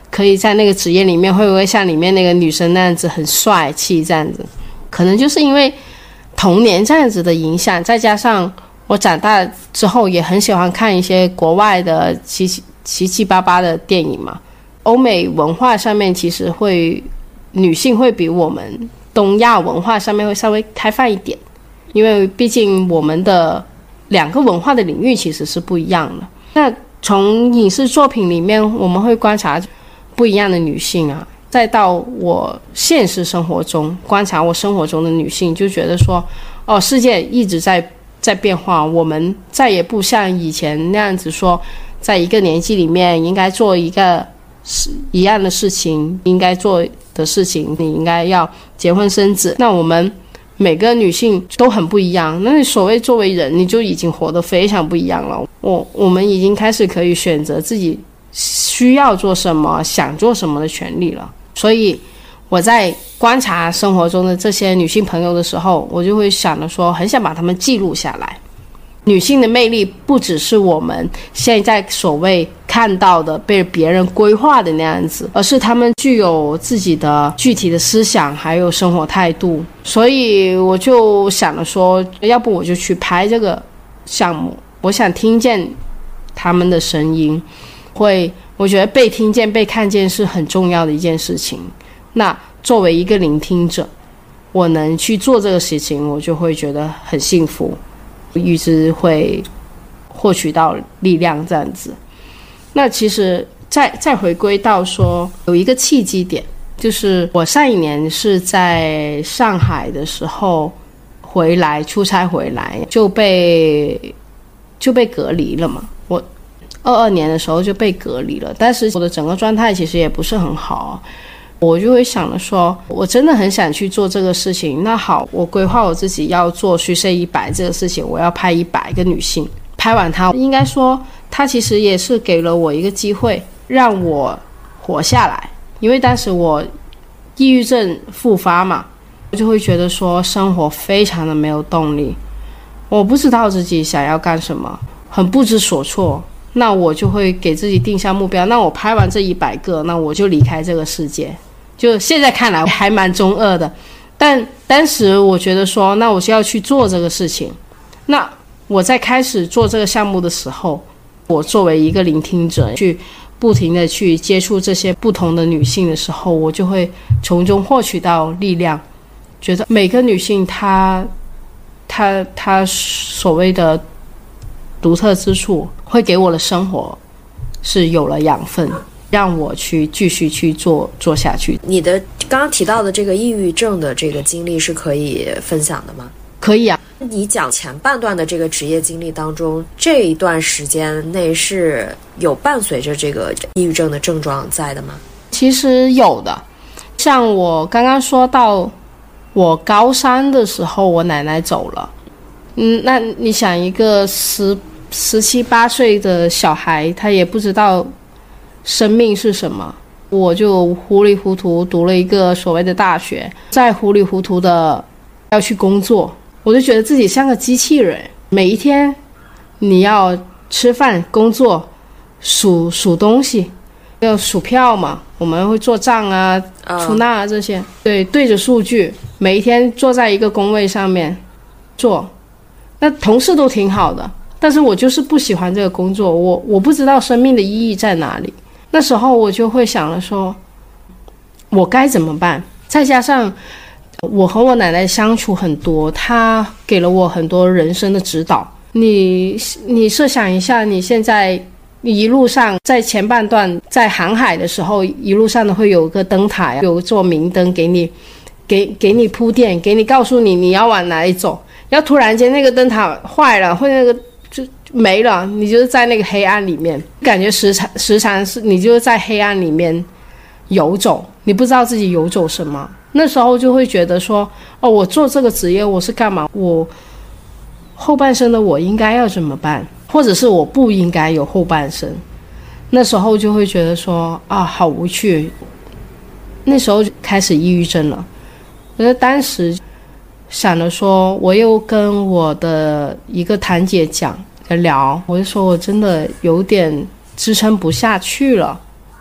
S2: 可以在那个职业里面会不会像里面那个女生那样子很帅气这样子。可能就是因为童年这样子的影响，再加上我长大之后也很喜欢看一些国外的七七七七八八的电影嘛。欧美文化上面其实会女性会比我们东亚文化上面会稍微开放一点，因为毕竟我们的两个文化的领域其实是不一样的。那从影视作品里面我们会观察不一样的女性啊，再到我现实生活中观察我生活中的女性，就觉得说哦，世界一直在在变化，我们再也不像以前那样子说在一个年纪里面应该做一个一样的事情，应该做的事情你应该要结婚生子。那我们每个女性都很不一样，那你所谓作为人你就已经活得非常不一样了。我我们已经开始可以选择自己需要做什么想做什么的权利了。所以我在观察生活中的这些女性朋友的时候，我就会想着说很想把她们记录下来。女性的魅力不只是我们现在所谓看到的被别人规划的那样子，而是她们具有自己的具体的思想还有生活态度。所以我就想了说要不我就去拍这个项目，我想听见她们的声音，会我觉得被听见被看见是很重要的一件事情。那作为一个聆听者，我能去做这个事情，我就会觉得很幸福，预知会获取到力量这样子。那其实再再回归到说有一个契机点，就是我上一年是在上海的时候回来出差回来，就被就被隔离了嘛。我二二年的时候就被隔离了，但是我的整个状态其实也不是很好。我就会想了说我真的很想去做这个事情，那好，我规划我自己要做虚岁一百这个事情，我要拍一百个女性，拍完它应该说它其实也是给了我一个机会让我活下来。因为当时我抑郁症复发嘛，我就会觉得说生活非常的没有动力，我不知道自己想要干什么，很不知所措。那我就会给自己定下目标，那我拍完这一百个，那我就离开这个世界。就现在看来还蛮中二的，但当时我觉得说那我就要去做这个事情。那我在开始做这个项目的时候，我作为一个聆听者去不停的去接触这些不同的女性的时候，我就会从中获取到力量，觉得每个女性她她她所谓的独特之处会给我的生活是有了养分，让我去继续去做做下去。
S4: 你的刚刚提到的这个抑郁症的这个经历是可以分享的吗？
S2: 可以啊。
S4: 你讲前半段的这个职业经历当中，这一段时间内是有伴随着这个抑郁症的症状在的吗？
S2: 其实有的，像我刚刚说到我高三的时候我奶奶走了，嗯，那你想一个十十七八岁的小孩，他也不知道生命是什么，我就糊里糊涂读了一个所谓的大学，再糊里糊涂的要去工作，我就觉得自己像个机器人，每一天你要吃饭工作数数东西，要数票嘛，我们会做账啊出纳啊这些，对，对着数据每一天坐在一个工位上面做，那同事都挺好的，但是我就是不喜欢这个工作，我我不知道生命的意义在哪里。那时候我就会想了说我该怎么办。再加上我和我奶奶相处很多，她给了我很多人生的指导。你你设想一下，你现在一路上在前半段在航海的时候，一路上都会有个灯塔，有座明灯给你给给你铺垫，给你告诉你你要往哪里走。要突然间那个灯塔坏了，或者那个就没了，你就是在那个黑暗里面，感觉时常时常是你就是在黑暗里面游走，你不知道自己游走什么。那时候就会觉得说哦，我做这个职业我是干嘛，我后半生的我应该要怎么办，或者是我不应该有后半生。那时候就会觉得说啊，好无趣。那时候开始抑郁症了。我觉得当时想着说，我又跟我的一个堂姐讲聊，我就说我真的有点支撑不下去了，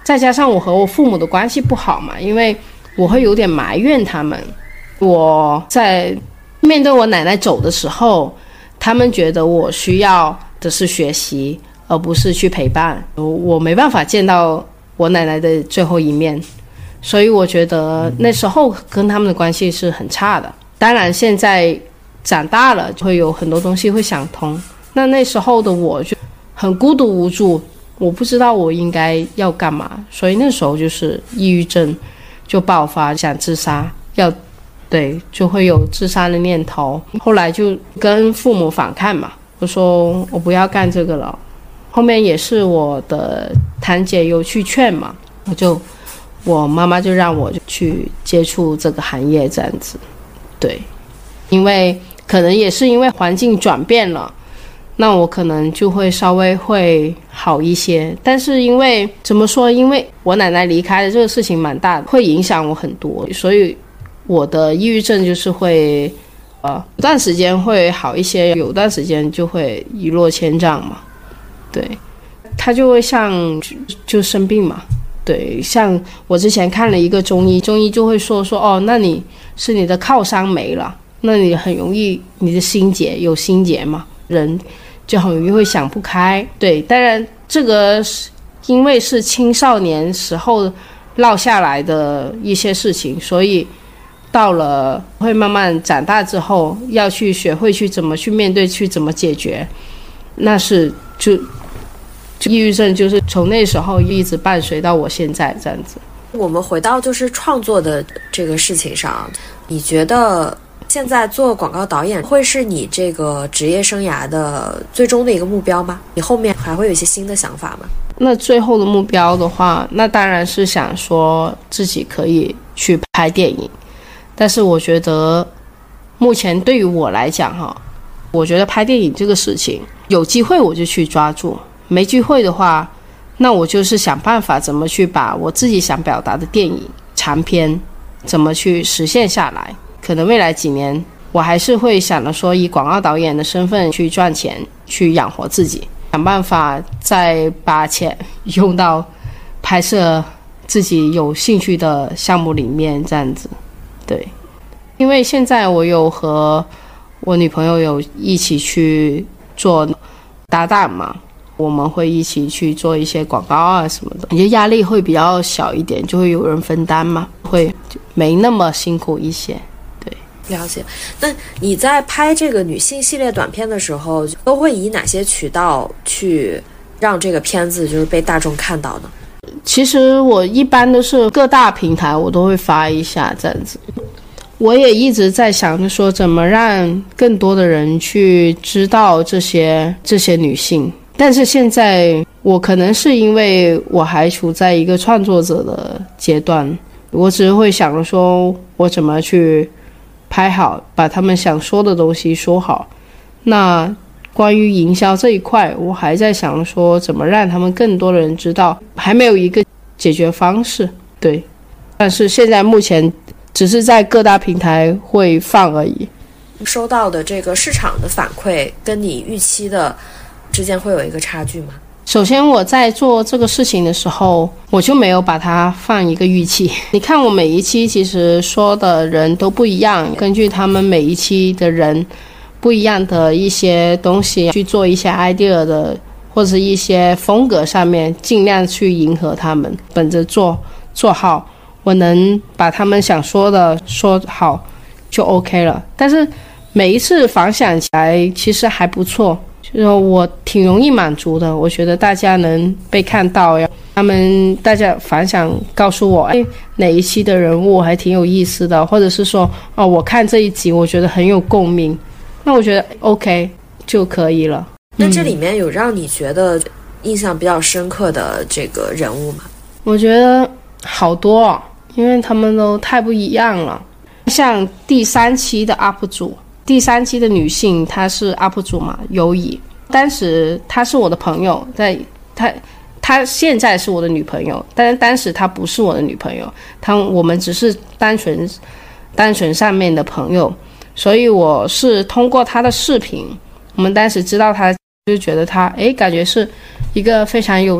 S2: 再加上我和我父母的关系不好嘛，因为我会有点埋怨他们。我在面对我奶奶走的时候，他们觉得我需要的是学习，而不是去陪伴。我没办法见到我奶奶的最后一面，所以我觉得那时候跟他们的关系是很差的。当然现在长大了会有很多东西会想通，那那时候的我就很孤独无助，我不知道我应该要干嘛，所以那时候就是抑郁症就爆发，想自杀，要对就会有自杀的念头。后来就跟父母反抗嘛，我说我不要干这个了。后面也是我的堂姐有去劝嘛，我就我妈妈就让我去接触这个行业这样子。对，因为可能也是因为环境转变了，那我可能就会稍微会好一些。但是因为怎么说，因为我奶奶离开的这个事情蛮大的，会影响我很多，所以我的抑郁症就是会呃有段时间会好一些，有段时间就会一落千丈嘛。对，他就会像 就, 就生病嘛。对，像我之前看了一个中医，中医就会说说哦，那你是你的靠山没了，那你很容易你的心结有心结嘛，人就很容易会想不开。对，当然这个因为是青少年时候落下来的一些事情，所以到了会慢慢长大之后要去学会去怎么去面对，去怎么解决，那是就抑郁症就是从那时候一直伴随到我现在这样子。
S4: 我们回到就是创作的这个事情上，你觉得现在做广告导演会是你这个职业生涯的最终的一个目标吗？你后面还会有一些新的想法吗？
S2: 那最后的目标的话，那当然是想说自己可以去拍电影，但是我觉得目前对于我来讲哈，我觉得拍电影这个事情有机会我就去抓住，没机会的话，那我就是想办法怎么去把我自己想表达的电影长篇怎么去实现下来。可能未来几年我还是会想着说以广告导演的身份去赚钱，去养活自己，想办法再把钱用到拍摄自己有兴趣的项目里面这样子。对，因为现在我有和我女朋友有一起去做搭档嘛，我们会一起去做一些广告啊什么的，我觉得压力会比较小一点，就会有人分担嘛，会没那么辛苦一些。对，
S4: 了解。那你在拍这个女性系列短片的时候，都会以哪些渠道去让这个片子就是被大众看到呢？
S2: 其实我一般都是各大平台我都会发一下这样子。我也一直在想着说怎么让更多的人去知道这些这些女性，但是现在我可能是因为我还处在一个创作者的阶段，我只是会想着说我怎么去拍好，把他们想说的东西说好。那关于营销这一块，我还在想说怎么让他们更多的人知道，还没有一个解决方式。对，但是现在目前只是在各大平台会放而已。
S4: 收到的这个市场的反馈跟你预期的之间会有一个差距吗？
S2: 首先我在做这个事情的时候，我就没有把它放一个预期。你看我每一期其实说的人都不一样，根据他们每一期的人不一样的一些东西去做一些 idea 的，或者一些风格上面尽量去迎合他们，本着做做好，我能把他们想说的说好就 OK 了。但是每一次反响起来其实还不错，就是我挺容易满足的。我觉得大家能被看到，他们大家反响告诉我，哎，哪一期的人物还挺有意思的，或者是说哦，我看这一集我觉得很有共鸣，那我觉得 OK 就可以了。
S4: 那这里面有让你觉得印象比较深刻的这个人物吗？
S2: 我觉得好多，因为他们都太不一样了。像第三期的 U P 主，第三期的女性她是 U P 主嘛，尤以，当时她是我的朋友，在她她现在是我的女朋友，但是当时她不是我的女朋友，她我们只是单纯单纯上面的朋友，所以我是通过她的视频，我们当时知道她，就觉得她诶感觉是一个非常有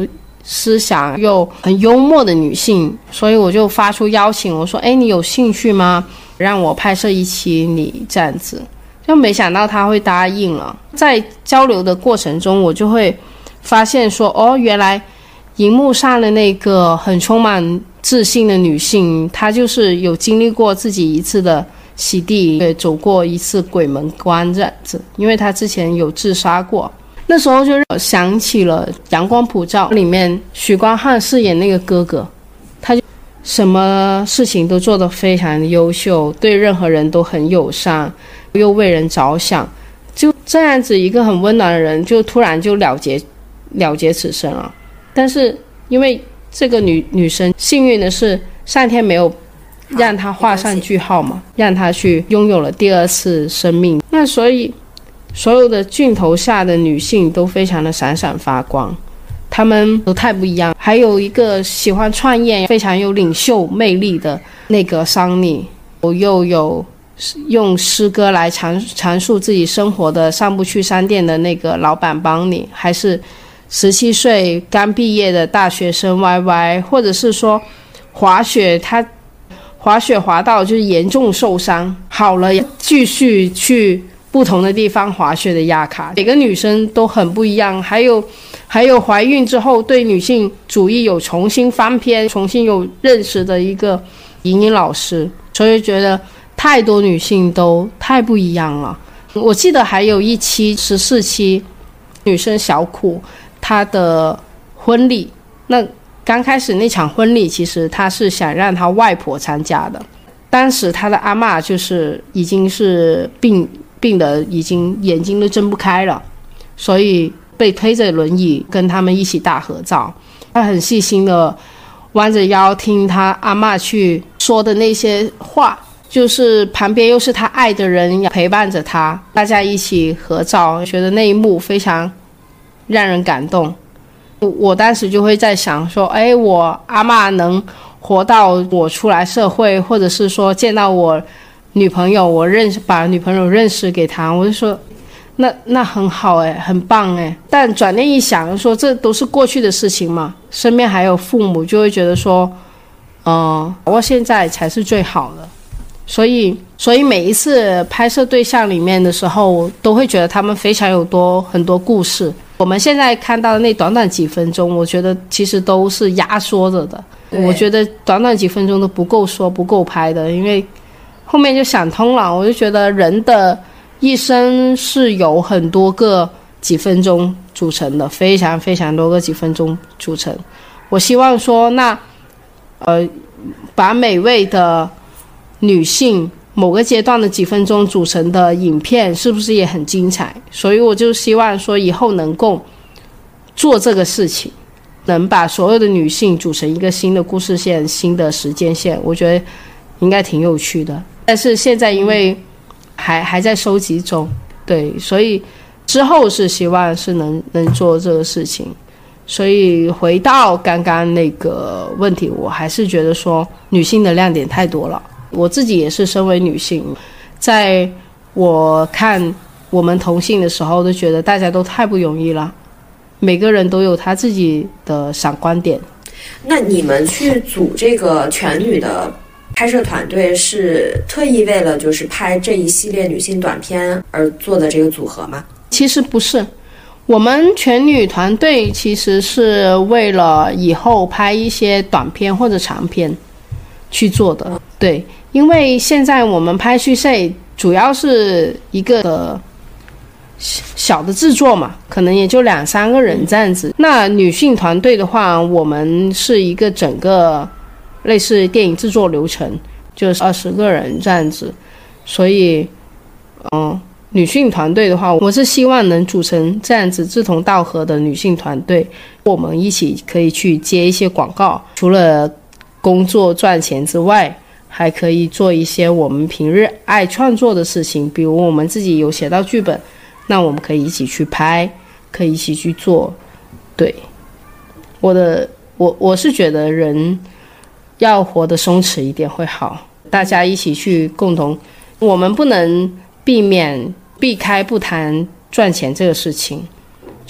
S2: 思想又很幽默的女性，所以我就发出邀请，我说：“哎，你有兴趣吗？让我拍摄一期你这样子。”就没想到她会答应了。在交流的过程中，我就会发现说：“哦，原来荧幕上的那个很充满自信的女性，她就是有经历过自己一次的洗涤，也走过一次鬼门关这样子，因为她之前有自杀过。”那时候就想起了《阳光普照》里面许光汉饰演那个哥哥，他就什么事情都做得非常的优秀，对任何人都很友善，又为人着想，就这样子一个很温暖的人，就突然就了结了结此生了。但是因为这个女女生幸运的是，上天没有让她画上句号嘛，让她去拥有了第二次生命。那所以所有的镜头下的女性都非常的闪闪发光，她们都太不一样。还有一个喜欢创业、非常有领袖魅力的那个桑尼，又有用诗歌来阐阐述自己生活的上不去商店的那个老板邦尼，还是十七岁刚毕业的大学生 Y Y， 或者是说滑雪，他滑雪滑到就是严重受伤，好了继续去不同的地方滑雪的亚卡，每个女生都很不一样。还有还有怀孕之后对女性主义有重新翻篇、重新有认识的一个莹莹老师，所以觉得太多女性都太不一样了。我记得还有一期十四期女生小苦她的婚礼，那刚开始那场婚礼其实她是想让她外婆参加的，当时她的阿嬷就是已经是病病得已经眼睛都睁不开了，所以被推着轮椅跟他们一起大合照。他很细心的弯着腰听他阿嬷去说的那些话，就是旁边又是他爱的人陪伴着他，大家一起合照，觉得那一幕非常让人感动。我当时就会在想说，哎，我阿嬷能活到我出来社会，或者是说见到我女朋友，我认识把女朋友认识给她，我就说那那很好哎，很棒哎。但转念一想说这都是过去的事情嘛，身边还有父母，就会觉得说嗯，我现在才是最好的。所以所以每一次拍摄对象里面的时候，都会觉得他们非常有多很多故事。我们现在看到的那短短几分钟，我觉得其实都是压缩着的，我觉得短短几分钟都不够说不够拍的，因为后面就想通了，我就觉得人的一生是由很多个几分钟组成的，非常非常多个几分钟组成。我希望说那呃，把每位的女性某个阶段的几分钟组成的影片是不是也很精彩，所以我就希望说以后能够做这个事情，能把所有的女性组成一个新的故事线、新的时间线，我觉得应该挺有趣的。但是现在因为还还在收集中，对，所以之后是希望是能能做这个事情。所以回到刚刚那个问题，我还是觉得说女性的亮点太多了。我自己也是身为女性，在我看我们同性的时候都觉得大家都太不容易了，每个人都有他自己的闪光点。
S4: 那你们去组这个全女的拍摄团队是特意为了就是拍这一系列女性短片而做的这个组合吗？
S2: 其实不是，我们全女团队其实是为了以后拍一些短片或者长片去做的。对，因为现在我们拍续费主要是一个的小的制作嘛，可能也就两三个人这样子。那女性团队的话，我们是一个整个类似电影制作流程，就是二十个人这样子。所以嗯，女性团队的话，我是希望能组成这样子志同道合的女性团队，我们一起可以去接一些广告，除了工作赚钱之外，还可以做一些我们平日爱创作的事情，比如我们自己有写到剧本，那我们可以一起去拍，可以一起去做。对，我的我我是觉得人要活得松弛一点会好，大家一起去共同，我们不能避免避开不谈赚钱这个事情，就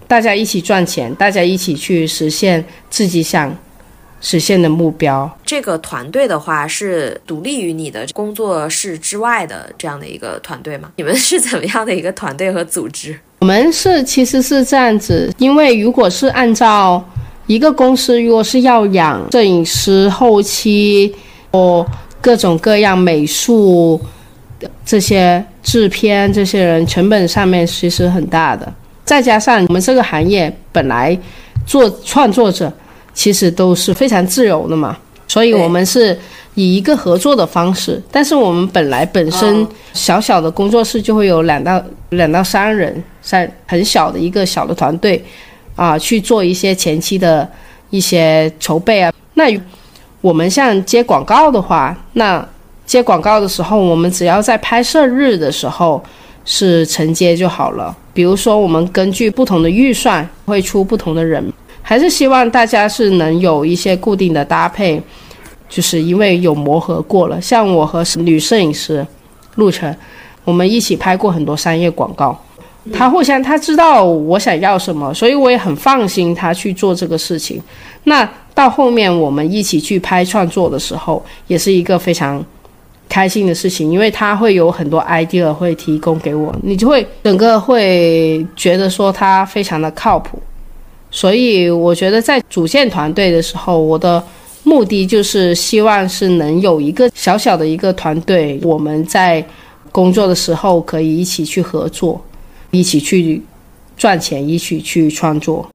S2: 大家一起赚钱，大家一起去实现自己想实现的目标。
S4: 这个团队的话是独立于你的工作室之外的这样的一个团队吗？你们是怎么样的一个团队和组织？
S2: 我们是其实是这样子，因为如果是按照一个公司，如果是要养摄影师、后期或各种各样美术这些制片这些人，成本上面其实很大的。再加上我们这个行业本来做创作者其实都是非常自由的嘛，所以我们是以一个合作的方式，但是我们本来本身小小的工作室就会有两到两到三人，三很小的一个小的团队啊，去做一些前期的一些筹备啊。那我们像接广告的话，那接广告的时候，我们只要在拍摄日的时候是承接就好了。比如说我们根据不同的预算会出不同的人，还是希望大家是能有一些固定的搭配，就是因为有磨合过了。像我和女摄影师陆晨，我们一起拍过很多商业广告，他互相他知道我想要什么，所以我也很放心他去做这个事情。那到后面我们一起去拍创作的时候，也是一个非常开心的事情，因为他会有很多 idea 会提供给我，你就会整个会觉得说他非常的靠谱。所以我觉得在组建团队的时候，我的目的就是希望是能有一个小小的一个团队，我们在工作的时候可以一起去合作，一起去赚钱，一起去创作。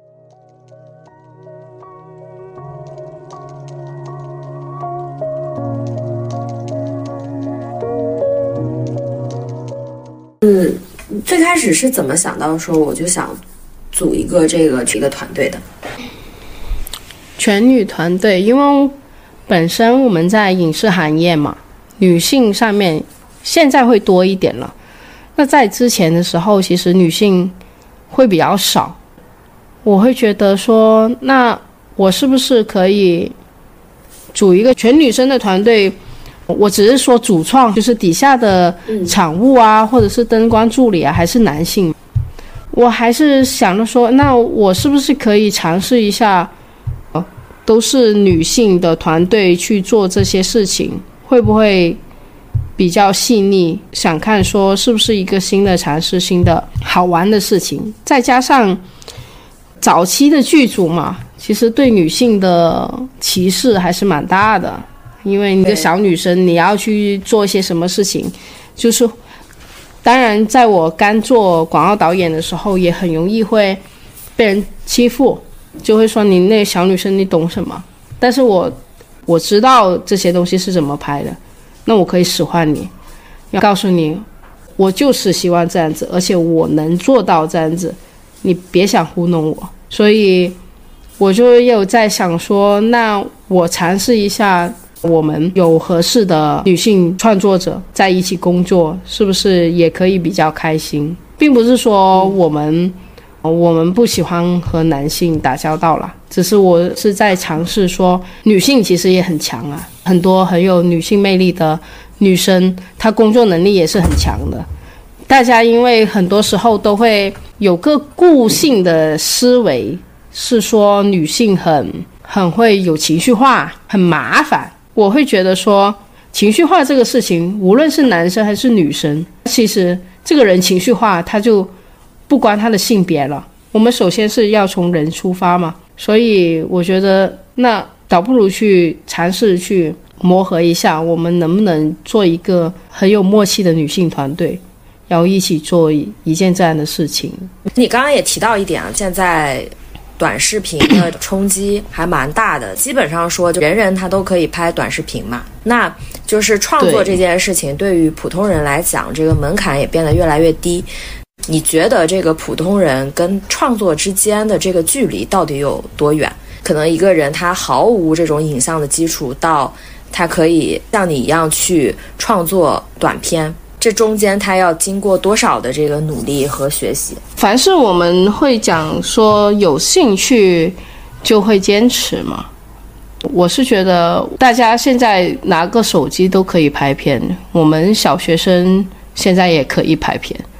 S4: 嗯，最开始是怎么想到说我就想组一个这个这个团队的？
S2: 全女团队，因为本身我们在影视行业嘛，女性上面现在会多一点了。那在之前的时候，其实女性会比较少。我会觉得说，那我是不是可以组一个全女生的团队？我只是说主创，就是底下的场务啊，或者是灯光助理啊，还是男性。我还是想着说，那我是不是可以尝试一下，呃，都是女性的团队去做这些事情，会不会比较细腻？想看说是不是一个新的尝试，新的好玩的事情。再加上早期的剧组嘛，其实对女性的歧视还是蛮大的。因为你一个小女生，你要去做一些什么事情，就是当然在我刚做广告导演的时候，也很容易会被人欺负，就会说你那个小女生你懂什么。但是我我知道这些东西是怎么拍的，那我可以使唤你，要告诉你我就是希望这样子，而且我能做到这样子，你别想糊弄我。所以我就有在想说，那我尝试一下，我们有合适的女性创作者在一起工作，是不是也可以比较开心？并不是说我们我们不喜欢和男性打交道啦，只是我是在尝试说，女性其实也很强啊，很多很有女性魅力的女生，她工作能力也是很强的。大家因为很多时候都会有个固性的思维，是说女性很很会有情绪化，很麻烦。我会觉得说，情绪化这个事情，无论是男生还是女生，其实这个人情绪化，他就不关他的性别了。我们首先是要从人出发嘛，所以我觉得那倒不如去尝试去磨合一下，我们能不能做一个很有默契的女性团队，然后一起做一件这样的事情。
S4: 你刚刚也提到一点啊，现在短视频的冲击还蛮大的，基本上说就人人他都可以拍短视频嘛。那就是创作这件事情对于普通人来讲，这个门槛也变得越来越低。你觉得这个普通人跟创作之间的这个距离到底有多远？可能一个人他毫无这种影像的基础，到他可以像你一样去创作短片，这中间他要经过多少的这个努力和学习？
S2: 凡是我们会讲说有兴趣就会坚持嘛。我是觉得大家现在拿个手机都可以拍片，我们小学生现在也可以拍片。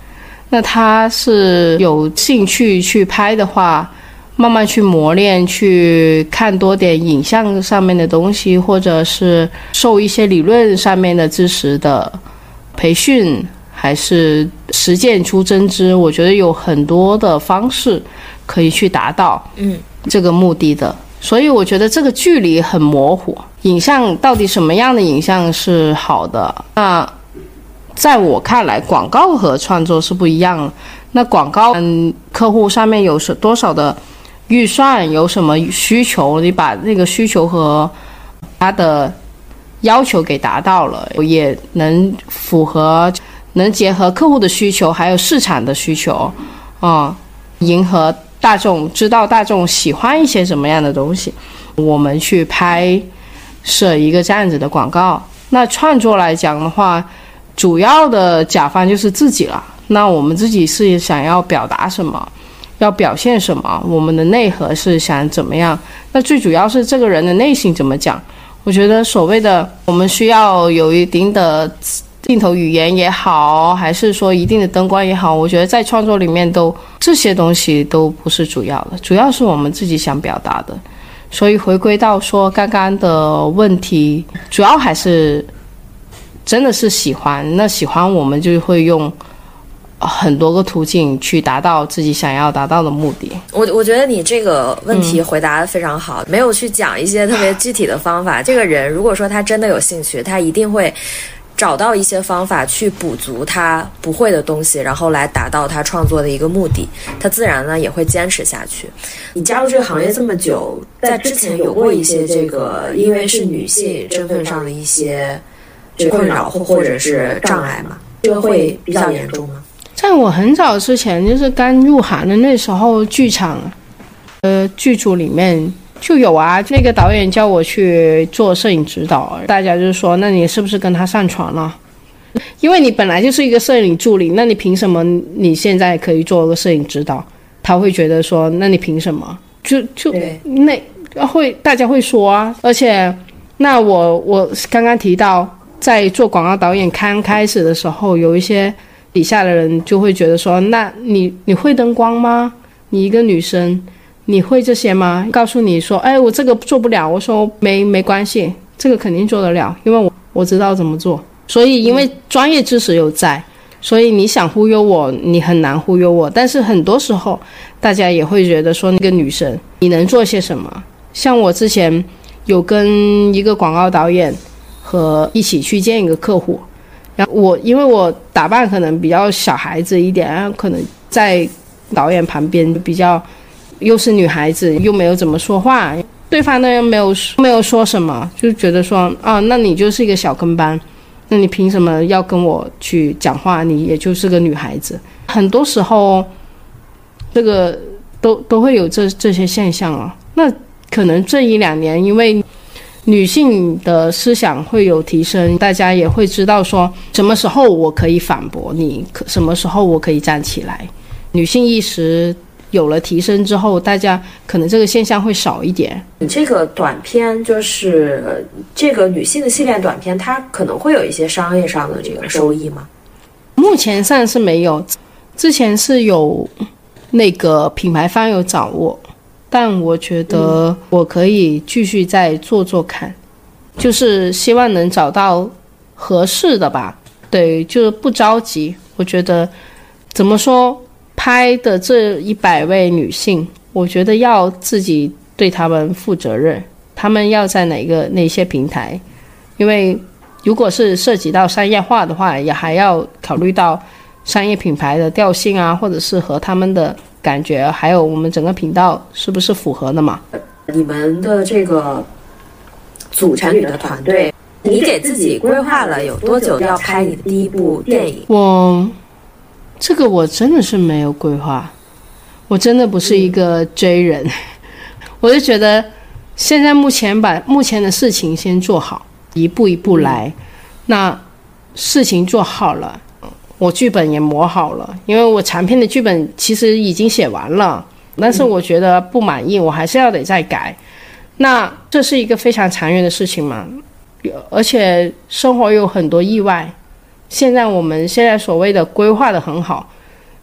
S2: 那他是有兴趣去拍的话，慢慢去磨练，去看多点影像上面的东西，或者是受一些理论上面的知识的培训，还是实践出真知，我觉得有很多的方式可以去达到这个目的的。所以我觉得这个距离很模糊，影像到底什么样的影像是好的，那在我看来广告和创作是不一样的。那广告嗯，客户上面有多少的预算，有什么需求，你把那个需求和他的要求给达到了，也能符合能结合客户的需求还有市场的需求啊、嗯，迎合大众，知道大众喜欢一些什么样的东西，我们去拍摄一个这样子的广告。那创作来讲的话，主要的甲方就是自己了，那我们自己是想要表达什么，要表现什么，我们的内核是想怎么样，那最主要是这个人的内心怎么讲。我觉得所谓的我们需要有一定的镜头语言也好，还是说一定的灯光也好，我觉得在创作里面都这些东西都不是主要的，主要是我们自己想表达的。所以回归到说刚刚的问题，主要还是真的是喜欢，那喜欢我们就会用很多个途径去达到自己想要达到的目的。
S4: 我我觉得你这个问题回答得非常好、嗯、没有去讲一些特别具体的方法。这个人如果说他真的有兴趣，他一定会找到一些方法去补足他不会的东西，然后来达到他创作的一个目的，他自然呢也会坚持下去。你加入这个行业这么久，在之前有过一些这个因为是女性身份上的一些困扰或或者是障碍吗？这个会比较严重吗？
S2: 在我很早之前，就是刚入行的那时候，剧场呃剧组里面就有啊，那个导演叫我去做摄影指导，大家就说那你是不是跟他上床了？因为你本来就是一个摄影助理，那你凭什么你现在可以做个摄影指导？他会觉得说那你凭什么？就就那会大家会说啊。而且那我我刚刚提到在做广告导演刚开始的时候，有一些底下的人就会觉得说那你你会灯光吗？你一个女生你会这些吗？告诉你说哎我这个做不了，我说没没关系，这个肯定做得了，因为我我知道怎么做。所以因为专业知识有在，所以你想忽悠我你很难忽悠我。但是很多时候大家也会觉得说那个女生你能做些什么。像我之前有跟一个广告导演和一起去见一个客户，然后我因为我打扮可能比较小孩子一点，然后可能在导演旁边比较又是女孩子，又没有怎么说话，对方呢又没有没有说什么，就觉得说啊，那你就是一个小跟班，那你凭什么要跟我去讲话？你也就是个女孩子。很多时候这个都都会有这这些现象啊。那可能这一两年因为女性的思想会有提升，大家也会知道说什么时候我可以反驳你，什么时候我可以站起来。女性意识有了提升之后，大家可能这个现象会少一点。
S4: 你这个短片就是这个女性的系列短片，它可能会有一些商业上的这个收益吗？
S2: 目前上是没有，之前是有那个品牌方有找我，但我觉得我可以继续再做做看、嗯、就是希望能找到合适的吧。对，就是不着急。我觉得怎么说，拍的这一百位女性，我觉得要自己对她们负责任，她们要在哪个哪些平台，因为如果是涉及到商业化的话，也还要考虑到商业品牌的调性啊，或者是和他们的感觉，还有我们整个频道是不是符合的嘛。
S4: 你们的这个组成你的团队，你给自己规划了有多久要拍你的第一部电影？
S2: 我这个我真的是没有规划，我真的不是一个追人、嗯、我就觉得现在目前把目前的事情先做好，一步一步来、嗯、那事情做好了，我剧本也磨好了，因为我长篇的剧本其实已经写完了，但是我觉得不满意，我还是要得再改。那这是一个非常长远的事情嘛，而且生活有很多意外。现在我们现在所谓的规划的很好，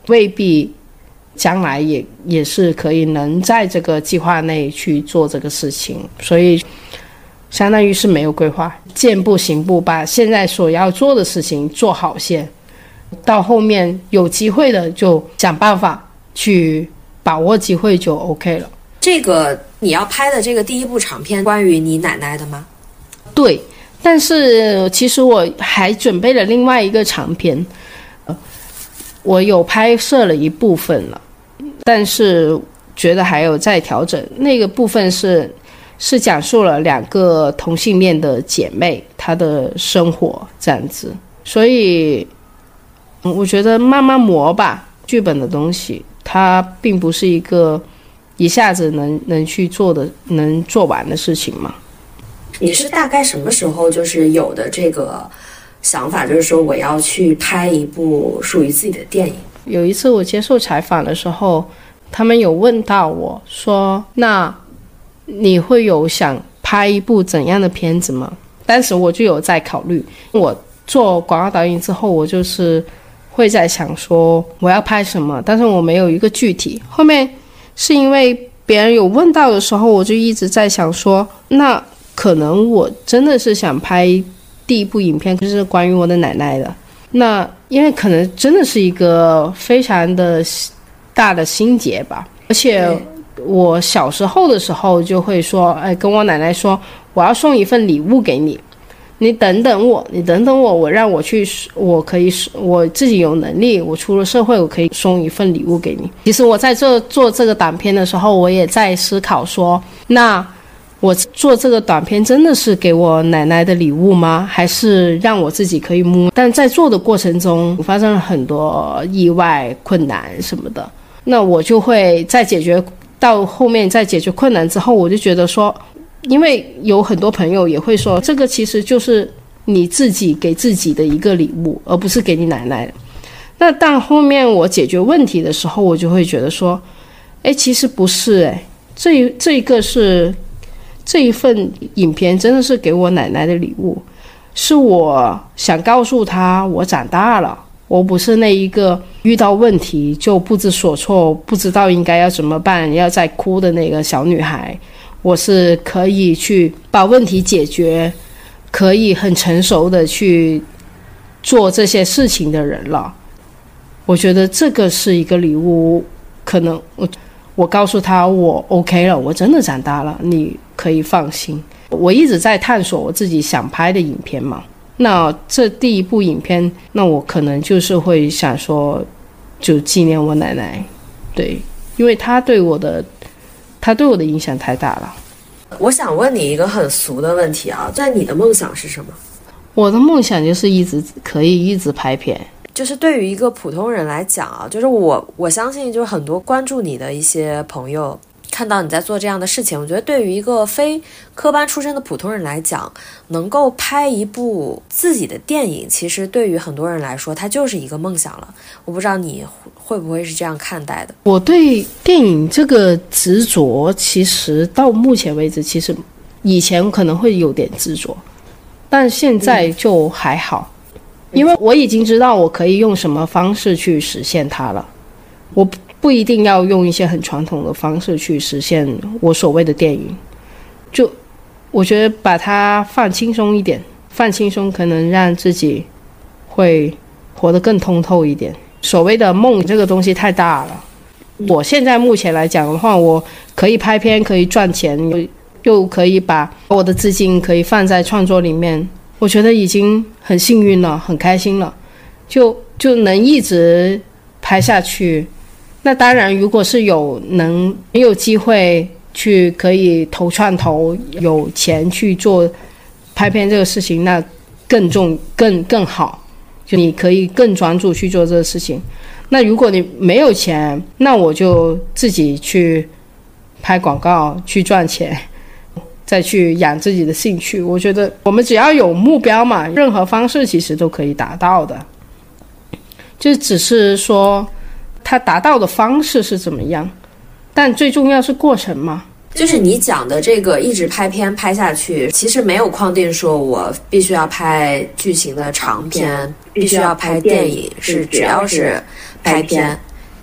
S2: 未必将来也也是可以能在这个计划内去做这个事情，所以相当于是没有规划，见步行步，把现在所要做的事情做好先，到后面有机会的就想办法去把握机会就 OK 了。
S4: 这个你要拍的这个第一部长片关于你奶奶的吗？
S2: 对，但是其实我还准备了另外一个长片，我有拍摄了一部分了，但是觉得还有在调整。那个部分是是讲述了两个同性恋的姐妹她的生活这样子，所以我觉得慢慢磨吧，剧本的东西它并不是一个一下子能能去做的能做完的事情嘛。
S4: 你是大概什么时候就是有的这个想法，就是说我要去拍一部属于自己的电影？
S2: 有一次我接受采访的时候，他们有问到我说，那你会有想拍一部怎样的片子吗？当时我就有在考虑，我做广告导演之后，我就是会在想说我要拍什么，但是我没有一个具体。后面是因为别人有问到的时候，我就一直在想说，那可能我真的是想拍第一部影片就是关于我的奶奶的，那因为可能真的是一个非常的大的心结吧，而且我小时候的时候就会说，哎，跟我奶奶说我要送一份礼物给你，你等等我，你等等我，我让我去，我可以，我自己有能力，我出了社会，我可以送一份礼物给你。其实我在这做这个短片的时候，我也在思考说，那我做这个短片真的是给我奶奶的礼物吗？还是让我自己可以摸？但在做的过程中发生了很多意外困难什么的，那我就会在解决到后面，在解决困难之后，我就觉得说，因为有很多朋友也会说，这个其实就是你自己给自己的一个礼物，而不是给你奶奶的。那当后面我解决问题的时候，我就会觉得说，哎，其实不是，哎，这这一个是这一份影片真的是给我奶奶的礼物，是我想告诉她我长大了，我不是那一个遇到问题就不知所措，不知道应该要怎么办，要再哭的那个小女孩。我是可以去把问题解决，可以很成熟的去做这些事情的人了。我觉得这个是一个礼物，可能我我告诉他我 OK 了，我真的长大了，你可以放心。我一直在探索我自己想拍的影片嘛，那这第一部影片，那我可能就是会想说就纪念我奶奶，对，因为她对我的他对我的影响太大了。
S4: 我想问你一个很俗的问题啊，在你的梦想是什么？
S2: 我的梦想就是一直可以一直拍片。
S4: 就是对于一个普通人来讲啊，就是我我相信就是很多关注你的一些朋友看到你在做这样的事情，我觉得对于一个非科班出身的普通人来讲，能够拍一部自己的电影，其实对于很多人来说它就是一个梦想了。我不知道你会不会是这样看待的？
S2: 我对电影这个执着，其实到目前为止，其实以前可能会有点执着，但现在就还好，嗯，因为我已经知道我可以用什么方式去实现它了。我不一定要用一些很传统的方式去实现我所谓的电影，就我觉得把它放轻松一点，放轻松可能让自己会活得更通透一点。所谓的梦这个东西太大了，我现在目前来讲的话，我可以拍片，可以赚钱，又可以把我的资金可以放在创作里面，我觉得已经很幸运了，很开心了，就就能一直拍下去。那当然如果是有能有机会去可以投创投，有钱去做拍片这个事情，那更重更更好，就你可以更专注去做这个事情。那如果你没有钱，那我就自己去拍广告去赚钱，再去养自己的兴趣。我觉得我们只要有目标嘛，任何方式其实都可以达到的，就只是说它达到的方式是怎么样，但最重要是过程嘛。
S4: 就是你讲的这个一直拍片拍下去，其实没有框定说我必须要拍剧情的长片，必须要拍电影，是只要是拍片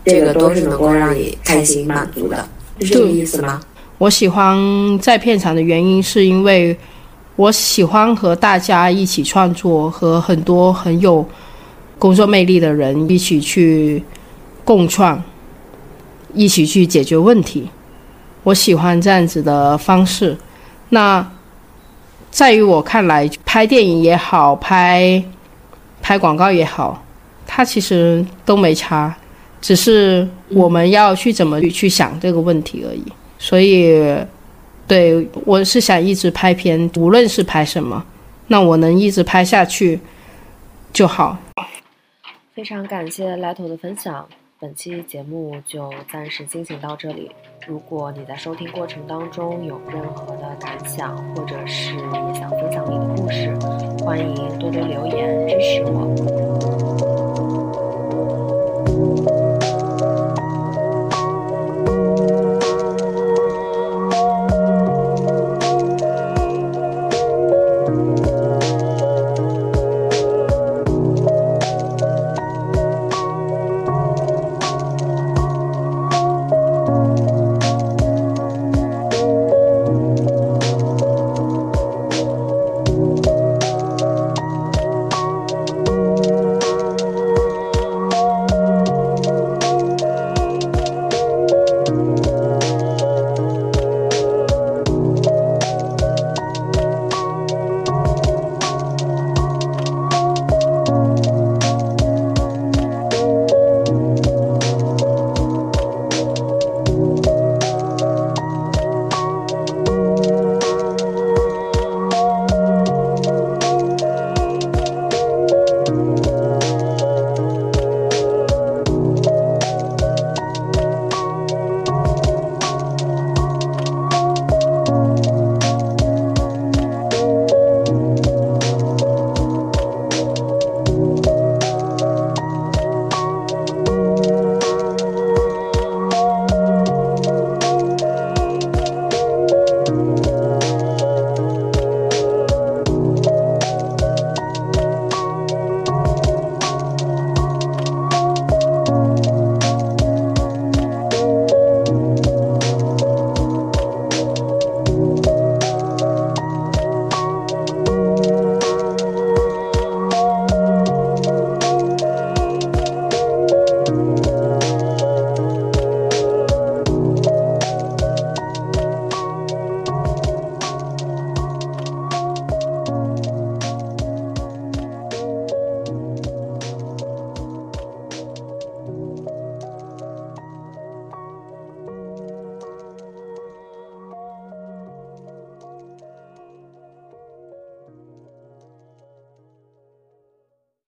S4: 这个都是能够让你开心满足的，是这个意思吗？
S2: 我喜欢在片场的原因是因为我喜欢和大家一起创作，和很多很有工作魅力的人一起去共创，一起去解决问题。我喜欢这样子的方式。那在于我看来，拍电影也好，拍拍广告也好，它其实都没差，只是我们要去怎么去想这个问题而已。所以对，我是想一直拍片，无论是拍什么，那我能一直拍下去就好。
S3: 非常感谢 Leto 的分享，本期节目就暂时进行到这里。如果你在收听过程当中有任何的感想，或者是也想分享你的故事，欢迎多多留言支持我。